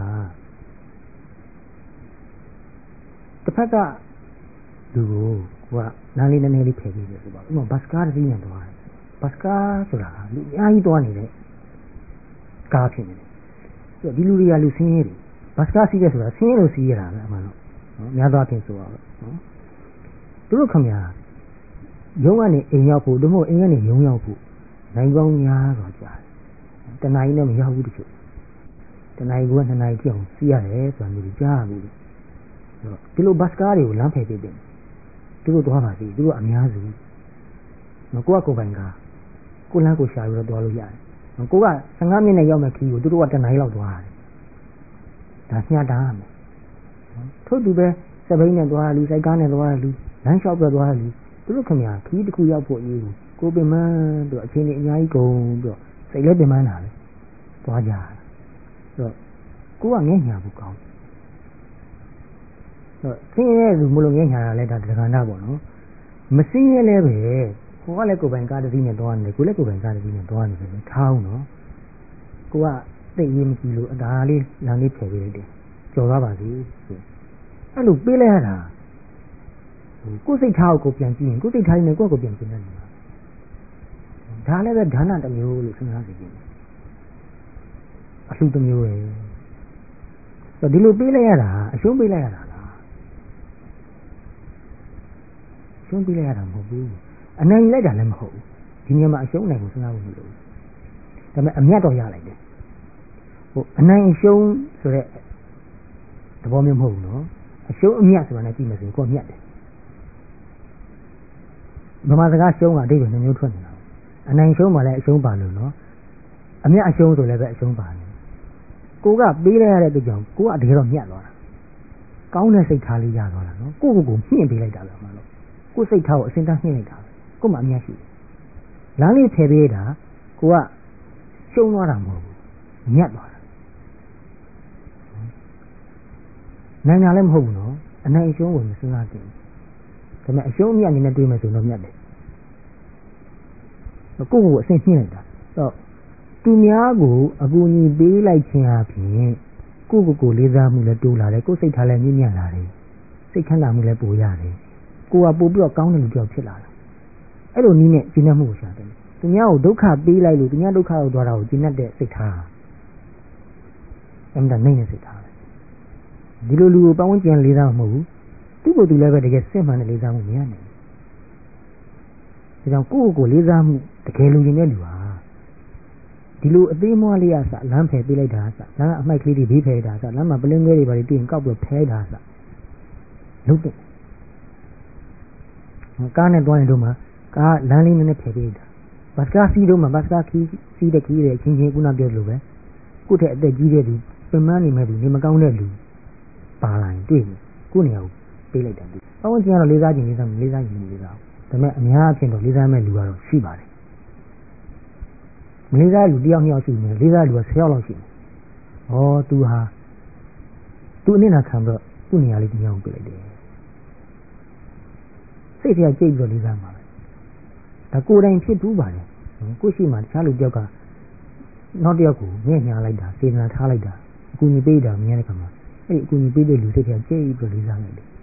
တစ်ဖက်ကသူကိုကလမ်းလေးနည်းနည်းလေးဖယ်ပေးတယ်ဆိုပါဥပမာဘတ်စကားတစ်စီးနဲ့သွားတယ်ဘတ်စကားဆိုတာလူအများကြီးသွားနေတဲ့ကားဖြစ်နေတယ်ဒီလူတွေကလူဆင်းရဲတယ်ဘတ်စကားစီးရဲဆိုတာဆင်းရဲလို့စီးရတာပဲအမှန်တော့နော်များသောအားဖြင့်ဆိုတော့နော်သူတို့ခင်ဗျာရုံးကနေအိမ်ရောက်ဖို့တို့မဟုတ်အိမ်ကနေရုံးရောက်ဖို့နိုင်ပေါင်းများစွာကြာတယ်တနားရီနဲ့မရောက်ဘူးတချို့တနားရီကနှစ်နာရီကြောင်စီးရတယ်ဆိုတာမျိုးကြားရဘူးဒီလိုဘတ်စကားတွေကိုလမ်းဖယ်ပေးတယ်သူတို့သွားပါစီသူတို့အများစုနော်ကိုကကိုပိုင်ကကိုလမ်းကိုရှာပြီးတော့သွားလို့ရတယ်ကိုကဆယ်ငါးမိနစ်နဲ့ရောက်မှခီးကိုသူတို့ကတနားရီလောက်သွားတယ်ဒါညှတားမယ်ထို့သူပဲစပိန်နဲ့သွားလူစိုက်ကားနဲ့သွားလူလမ်းလျှောက်ပြသွားလူသူတို့ခင်ဗျာခီးတစ်ခုရောက်ဖို့အရေးကိုပင်မတို့အချင်းကြီးအများကြီးကုန်ပြီးတော့စိတ်လည်းပင်မလာတယ်သွားကြတယ်ဆိုတော့ကိုကငဲ့ညာဖို့ကောင်းတယ်ဆိုတော့ဆင်းရဲလူမလို့ငဲ့ညာတာလဲဒါတက္ကနာပေါ့နော်မစင်းရဲလဲပဲကိုကလည်းကိုယ်ပိုင်ကားတစ်စီးနဲ့သွားနေတယ်ကိုလည်းကိုယ်ပိုင်ကားတစ်စီးနဲ့သွားနေတယ်ထားအောင်နော်ကိုကသိရေးမကြည့်လို့အသာလေးလမ်းလေးဖယ်ပေးလိုက်တယ်ကြော်သွားပါစေအဲ့လိုပေးလိုက်ရတာကိုယ်စိတ်ထားကိုပြန်ကြည့်ရင်ကိုယ်စိတ်ထားနေကိုယ့်ကိုပြန်ပြင်နေတယ်ဒါလည်းပဲဒါနတစ်မျိုးလို့စဉ်းစားကြည့်တယ်အလှတစ်မျိုးပဲဆိုဒီလိုပေးလိုက်ရတာအရှုံးပေးလိုက်ရတာလားရှုံးပေးလိုက်ရတာမဟုတ်ဘူးအနိုင်လိုက်တာလည်းမဟုတ်ဘူးဒီနေရာမှာအရှုံးနိုင်ကိုစဉ်းစားဖို့မလိုဘူးဒါပေမဲ့အမြတ်တော့ရလိုက်တယ်ဟိုအနိုင်အရှုံးဆိုတဲ့သဘောမျိုးမဟုတ်ဘူးနော်အရှုံးအမြတ်ဆိုတာနဲ့ကြည့်မယ်ဆိုရင်ကိုယ်မြတ်တယ်ဗမာစကားရှုံးတာအဓိပ္ပာယ်နှမျိုးထွက်နေတာအနိုင်ရှုံးမှလည်းအရှုံးပါလို့နော်အမြတ်အရှုံးဆိုလည်းပဲအရှုံးပါတယ်ကိုကပေးလိုက်ရတဲ့အတွက်ကြောင့်ကိုကတကယ်တော့မြတ်သွားတာကောင်းတဲ့စိတ်ထားလေးရသွားတာနော်ကိုကိုကိုမြင့်ပေးလိုက်တာပဲမှလို့ကိုစိတ်ထားကိုအစင်တန်းမြင့်လိုက်တာကိုမှအမြတ်ရှိတယ်လမ်းလေးဖယ်ပေးတာကိုကရှုံးသွားတာမဟုတ်ဘူးမြတ်သွားတာနိုင်တာလည်းမဟုတ်ဘူးနော်အနိုင်အရှုံးကိုမစဉ်းစားကြည့်ဒါပေမဲ့အရှုံးအမြတ်အနေနဲ့တွေးမယ်ဆိုတော့မြတ်တယ်ကိုကိုကိုအစင်မြင့်လိုက်တာတော့သူများကိုအကူအညီပေးလိုက်ခြင်းအပြင်ကိုကိုကိုလေးစားမှုလည်းတိုးလာတယ်ကိုစိတ်ထားလည်းမြင့်မြတ်လာတယ်စိတ်ချမ်းသာမှုလည်းပိုရတယ်ကိုကပို့ပြီးတော့ကောင်းတဲ့လူတစ်ယောက်ဖြစ်လာတယ်အဲ့လိုနည်းနဲ့ကျင့်တတ်မှုကိုရှာတယ်သူများကိုဒုက္ခပေးလိုက်လို့သူများဒုက္ခရောက်သွားတာကိုကျင့်တတ်တဲ့စိတ်ထားအမှန်တနိုင်တဲ့စိတ်ထားပဲဒီလိုလူကိုပတ်ဝန်းကျင်လေးစားမှာမဟုတ်ဘူးသူ့ကိုယ်သူလည်းပဲတကယ်စစ်မှန်တဲ့လေးစားမှုမရနိုင်ဘူးဒါကြောင့်ကိုယ့်ကိုယ်လေးစားမှုတကယ်လူရင်တဲ့လူဟာဒီလိုအသေးမွှားလေးရစလမ်းဖယ်ပေးလိုက်တာစလမ်းအမိုက်ကလေးတွေဘေးဖယ်တာစလမ်းမှာပလင်းငယ်တွေပါတွေတွေ့ရင်ကောက်ပြီးဖယ်တာစလုပ်တယ်ကားနဲ့တွားရင်တို့မှာကားလမ်းလေးနည်းနည်းဖယ်ပေးတာဘတ်ကားစီးတို့မှာဘတ်ကားခီးစီးတဲ့ခီးတဲ့အချင်းချင်းခုနပြောလို့ပဲကိုယ့်ထက်အသက်ကြီးတဲ့လူပင်မနေမဲ့လူနေမကောင်းတဲ့လူပါလာရင်တွေ့တယ်ကိုယ့်နေရာကိုပေးလိုက်တယ်။ပတ်ဝန်းကျင်ကတော့လေးစားခြင်းလေးစားလေးစားခြင်းလေးစား။ဒါပေမဲ့အများအပြားတော့လေးစားမဲ့လူကတော့ရှိပါတယ်။မလေးစားလူတယောက်နှစ်ယောက်ရှိနေလေးစားလူကဆယ်ယောက်လောက်ရှိတယ်။ဩသူဟာသူအနစ်နာခံတော့သူ့နေရာလေးတယောက်ပေးလိုက်တယ်။စိတ်ထဲကြိတ်ပြီးတော့လေးစားမှာပဲ။ဒါကိုယ်တိုင်ဖြစ်ဘူးပါတယ်။ကိုယ့်ရှိမှတခြားလူတယောက်ကနောက်တယောက်ကိုငဲ့ညာလိုက်တာစေတနာထားလိုက်တာအကူအညီပေးတာမြင်ရတဲ့ခါမှာအဲ့ဒီအကူအညီပေးတဲ့လူစိတ်ထဲကြိတ်ပြီးတော့လေးစားလိုက်တယ်။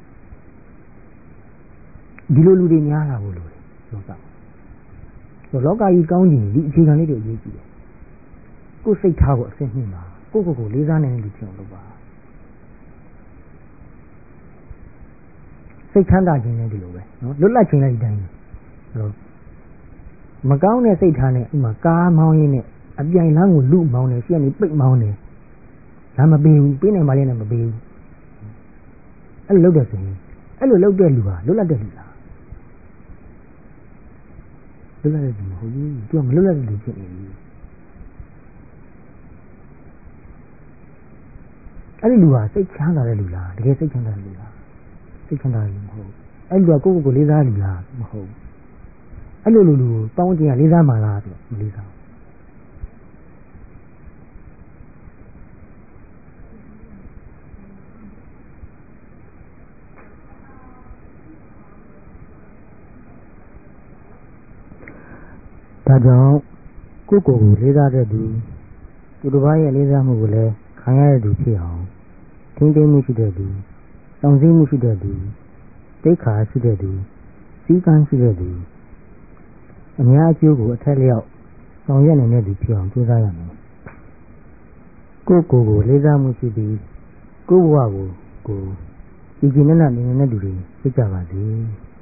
ဒီလိုလူတွေများလာဖို့လိုတယ်လောကဆိုလောကကြီးကောင်းခြင်းဒီအခြေခံလေးတွေအရေးကြီးတယ်ကိုယ်စိတ်ထားကိုအဆင့်မြင့်ပါကိုယ့်ကိုယ်ကိုလေးစားနိုင်တဲ့လူဖြစ်အောင်လုပ်ပါစိတ်ချမ်းသာခြင်းလည်းဒီလိုပဲနော်လွတ်လပ်ခြင်းလည်းဒီတိုင်းပဲအဲ့တော့မကောင်းတဲ့စိတ်ထားနဲ့ဥမာကားမောင်းရင်းနဲ့အပြိုင်လမ်းကိုလူမောင်းနေရှေ့ကနေပိတ်မောင်းနေလမ်းမပေးဘူးပေးနိုင်ပါလေနဲ့မပေးဘူးအဲ့လိုလုပ်တဲ့ဆိုရင်အဲ့လိုလုပ်တဲ့လူဟာလွတ်လပ်တဲ့လူလားလွတ်လပ်တဲ့လူမဟုတ်ဘူးသူကမလွတ်လပ်တဲ့လူဖြစ်နေပြီအဲ့ဒီလူဟာစိတ်ချမ်းသာတဲ့လူလားတကယ်စိတ်ချမ်းသာတဲ့လူလားစိတ်ချမ်းသာတဲ့လူမဟုတ်အဲ့လူကကိုယ့်ကိုယ်ကိုလေးစားလူလားမဟုတ်အဲ့လိုလူလူကိုတောင်းကြည့်ရလေးစားမှလားဆိုမလေးစားဒါကြောင့်ကိုယ့်ကိုယ်ကိုလေးစားတဲ့သူသူတစ်ပါးရဲ့လေးစားမှုကိုလည်းခံရတဲ့သူဖြစ်အောင်ထိန်းသိမ်းမှုရှိတဲ့သူတောင်းစည်းမှုရှိတဲ့သူသိက္ခာရှိတဲ့သူစည်းကမ်းရှိတဲ့သူအများအကျိုးကိုအထက်လျောက်ဆောင်ရွက်နိုင်တဲ့သူဖြစ်အောင်ကြိုးစားရမယ်ကိုယ့်ကိုယ်ကိုလေးစားမှုရှိပြီးကိုယ့်ဘဝကိုကိုယ်ကြည်ကြည်နက်နက်နေနေတဲ့သူတွေဖြစ်ကြပါစေ